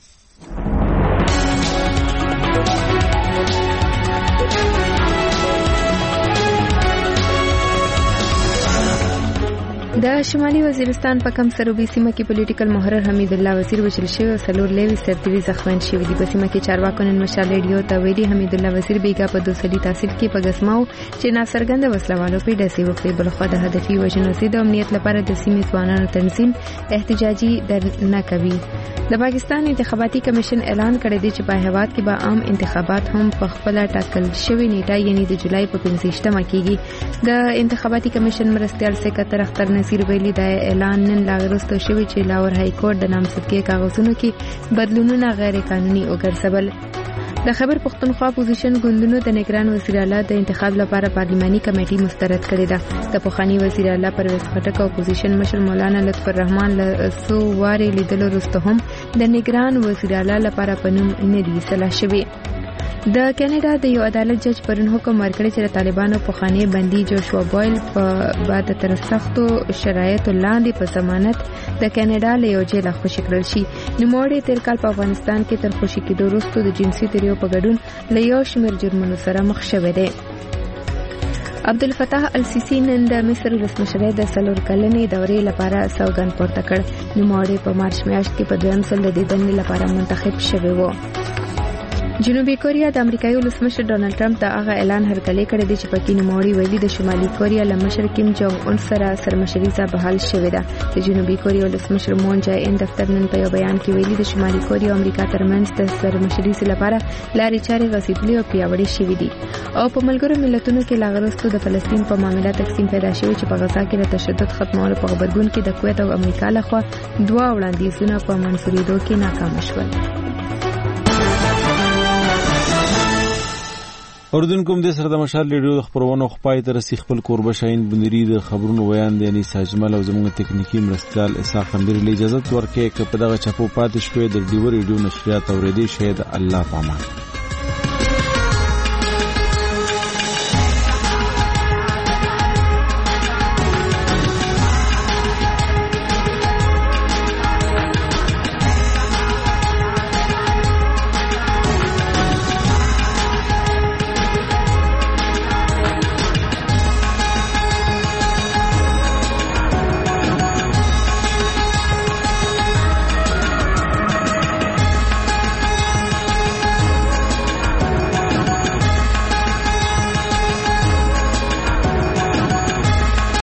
د شمالي وزیرستان په کم سروبي سیمه کې پولیټیکل محرر حمید الله وزیر وشل شوی او سلور لیوي سرتیري زخمیان شوي دي. په سیمه کې چارواکو نن مشال ریډیو ته ویلي حمید الله وزیر بیګا په دوسلي تحصیل کې په غسماو چې ناڅرګند وسلوالو په ډسې وکړي، بلخو د هدفي وژنو سي د امنیت لپاره د سیمې ځوانانو تنظیم احتجاجي درنه کوي. د پاکستان انتخاباتي کمیشن اعلان کړی دی چې په هیواد کې به عام انتخابات هم په خپل ټاکل شوی نیټه یعنی د جولای په پنځه کېږي. د انتخاباتي کمیشن مرستیال سکرټر اختر نصیر ویلي دا اعلان نن لاغرستو شوی چې لاهور های کورټ د نامزدګۍ کاغذونو کې بدلونونه غیر قانوني وګرځول. د خیبر پختونخوا اپوزیشن ګوندونو د نگران وزیر اعلی د انتخاب لپاره پارلیماني کمیټي مسترد کړې ده. د پخوانی وزیر اعلی پرویز خټک او اپوزیشن مشر مولانا لطف الرحمن له څو وارې لیدلو وروسته هم د نگران وزیر اعلی لپاره په نوم نه دي اصلاح شوي. د کینیډا د یو عدالت جج پرون حکم ورکړی چې د طالبانو پخوانی بندي جوشوا بویل په بعد تر سختو شرایطو لاندې په ضمانت د کینیډا له یو جیل خوشي کړل شي. نوموړی تیر کال په افغانستان کې تر خوشي کېدو وروسته د جنسي تیریو په ګډون له یو شمېر جرمونو سره مخ شوی دی. عبدالفتاح السیسی نن د مصر ولسمشر د څلور کلنې دورې لپاره سوګند پورته کړ. نوموړی په مارچ میاشت کې په دویم ځل د دې دندې لپاره منتخب شوی و. جنوبي کوریا د امریکایي ولسمشر ډونالد ټرمپ د هغه اعلان هرکلی کړی دی چې پکې نوموړی ویلي د شمالي کوریا له مشر کیم جونګ اون سره سرمشریزه بحال شوې ده. د جنوبي کوریا ولسمشر مون جای ان دفتر نن په یو بیان کې ویلي د شمالي کوریا او امریکا ترمنځ د سرمشریزې لپاره لارې چارې غځېدلې او پیاوړې شوې دي او په ملګرو ملتونو کې لا وروسته د فلسطین په معاملې تقسیم پیدا شوی چې په غزا کې د تشدد ختمولو په غبرګون کې د کویت او امریکا لخوا دوه وړاندیزونه په منفوریدو کې ناکام شول. اوردونکو د سره د مشال ریډیو د خبرونو خپای تر سیخ خپل کوربه شاین بنری د خبرونو بیان دی یعنی ساجمل او زموږ تکنیکی مرستيال اسحاق خمیر له اجازه ورکې کپدغه چپو پاتې شوې د ډیو ریډیو نشریات اوریدي شه د الله پامان.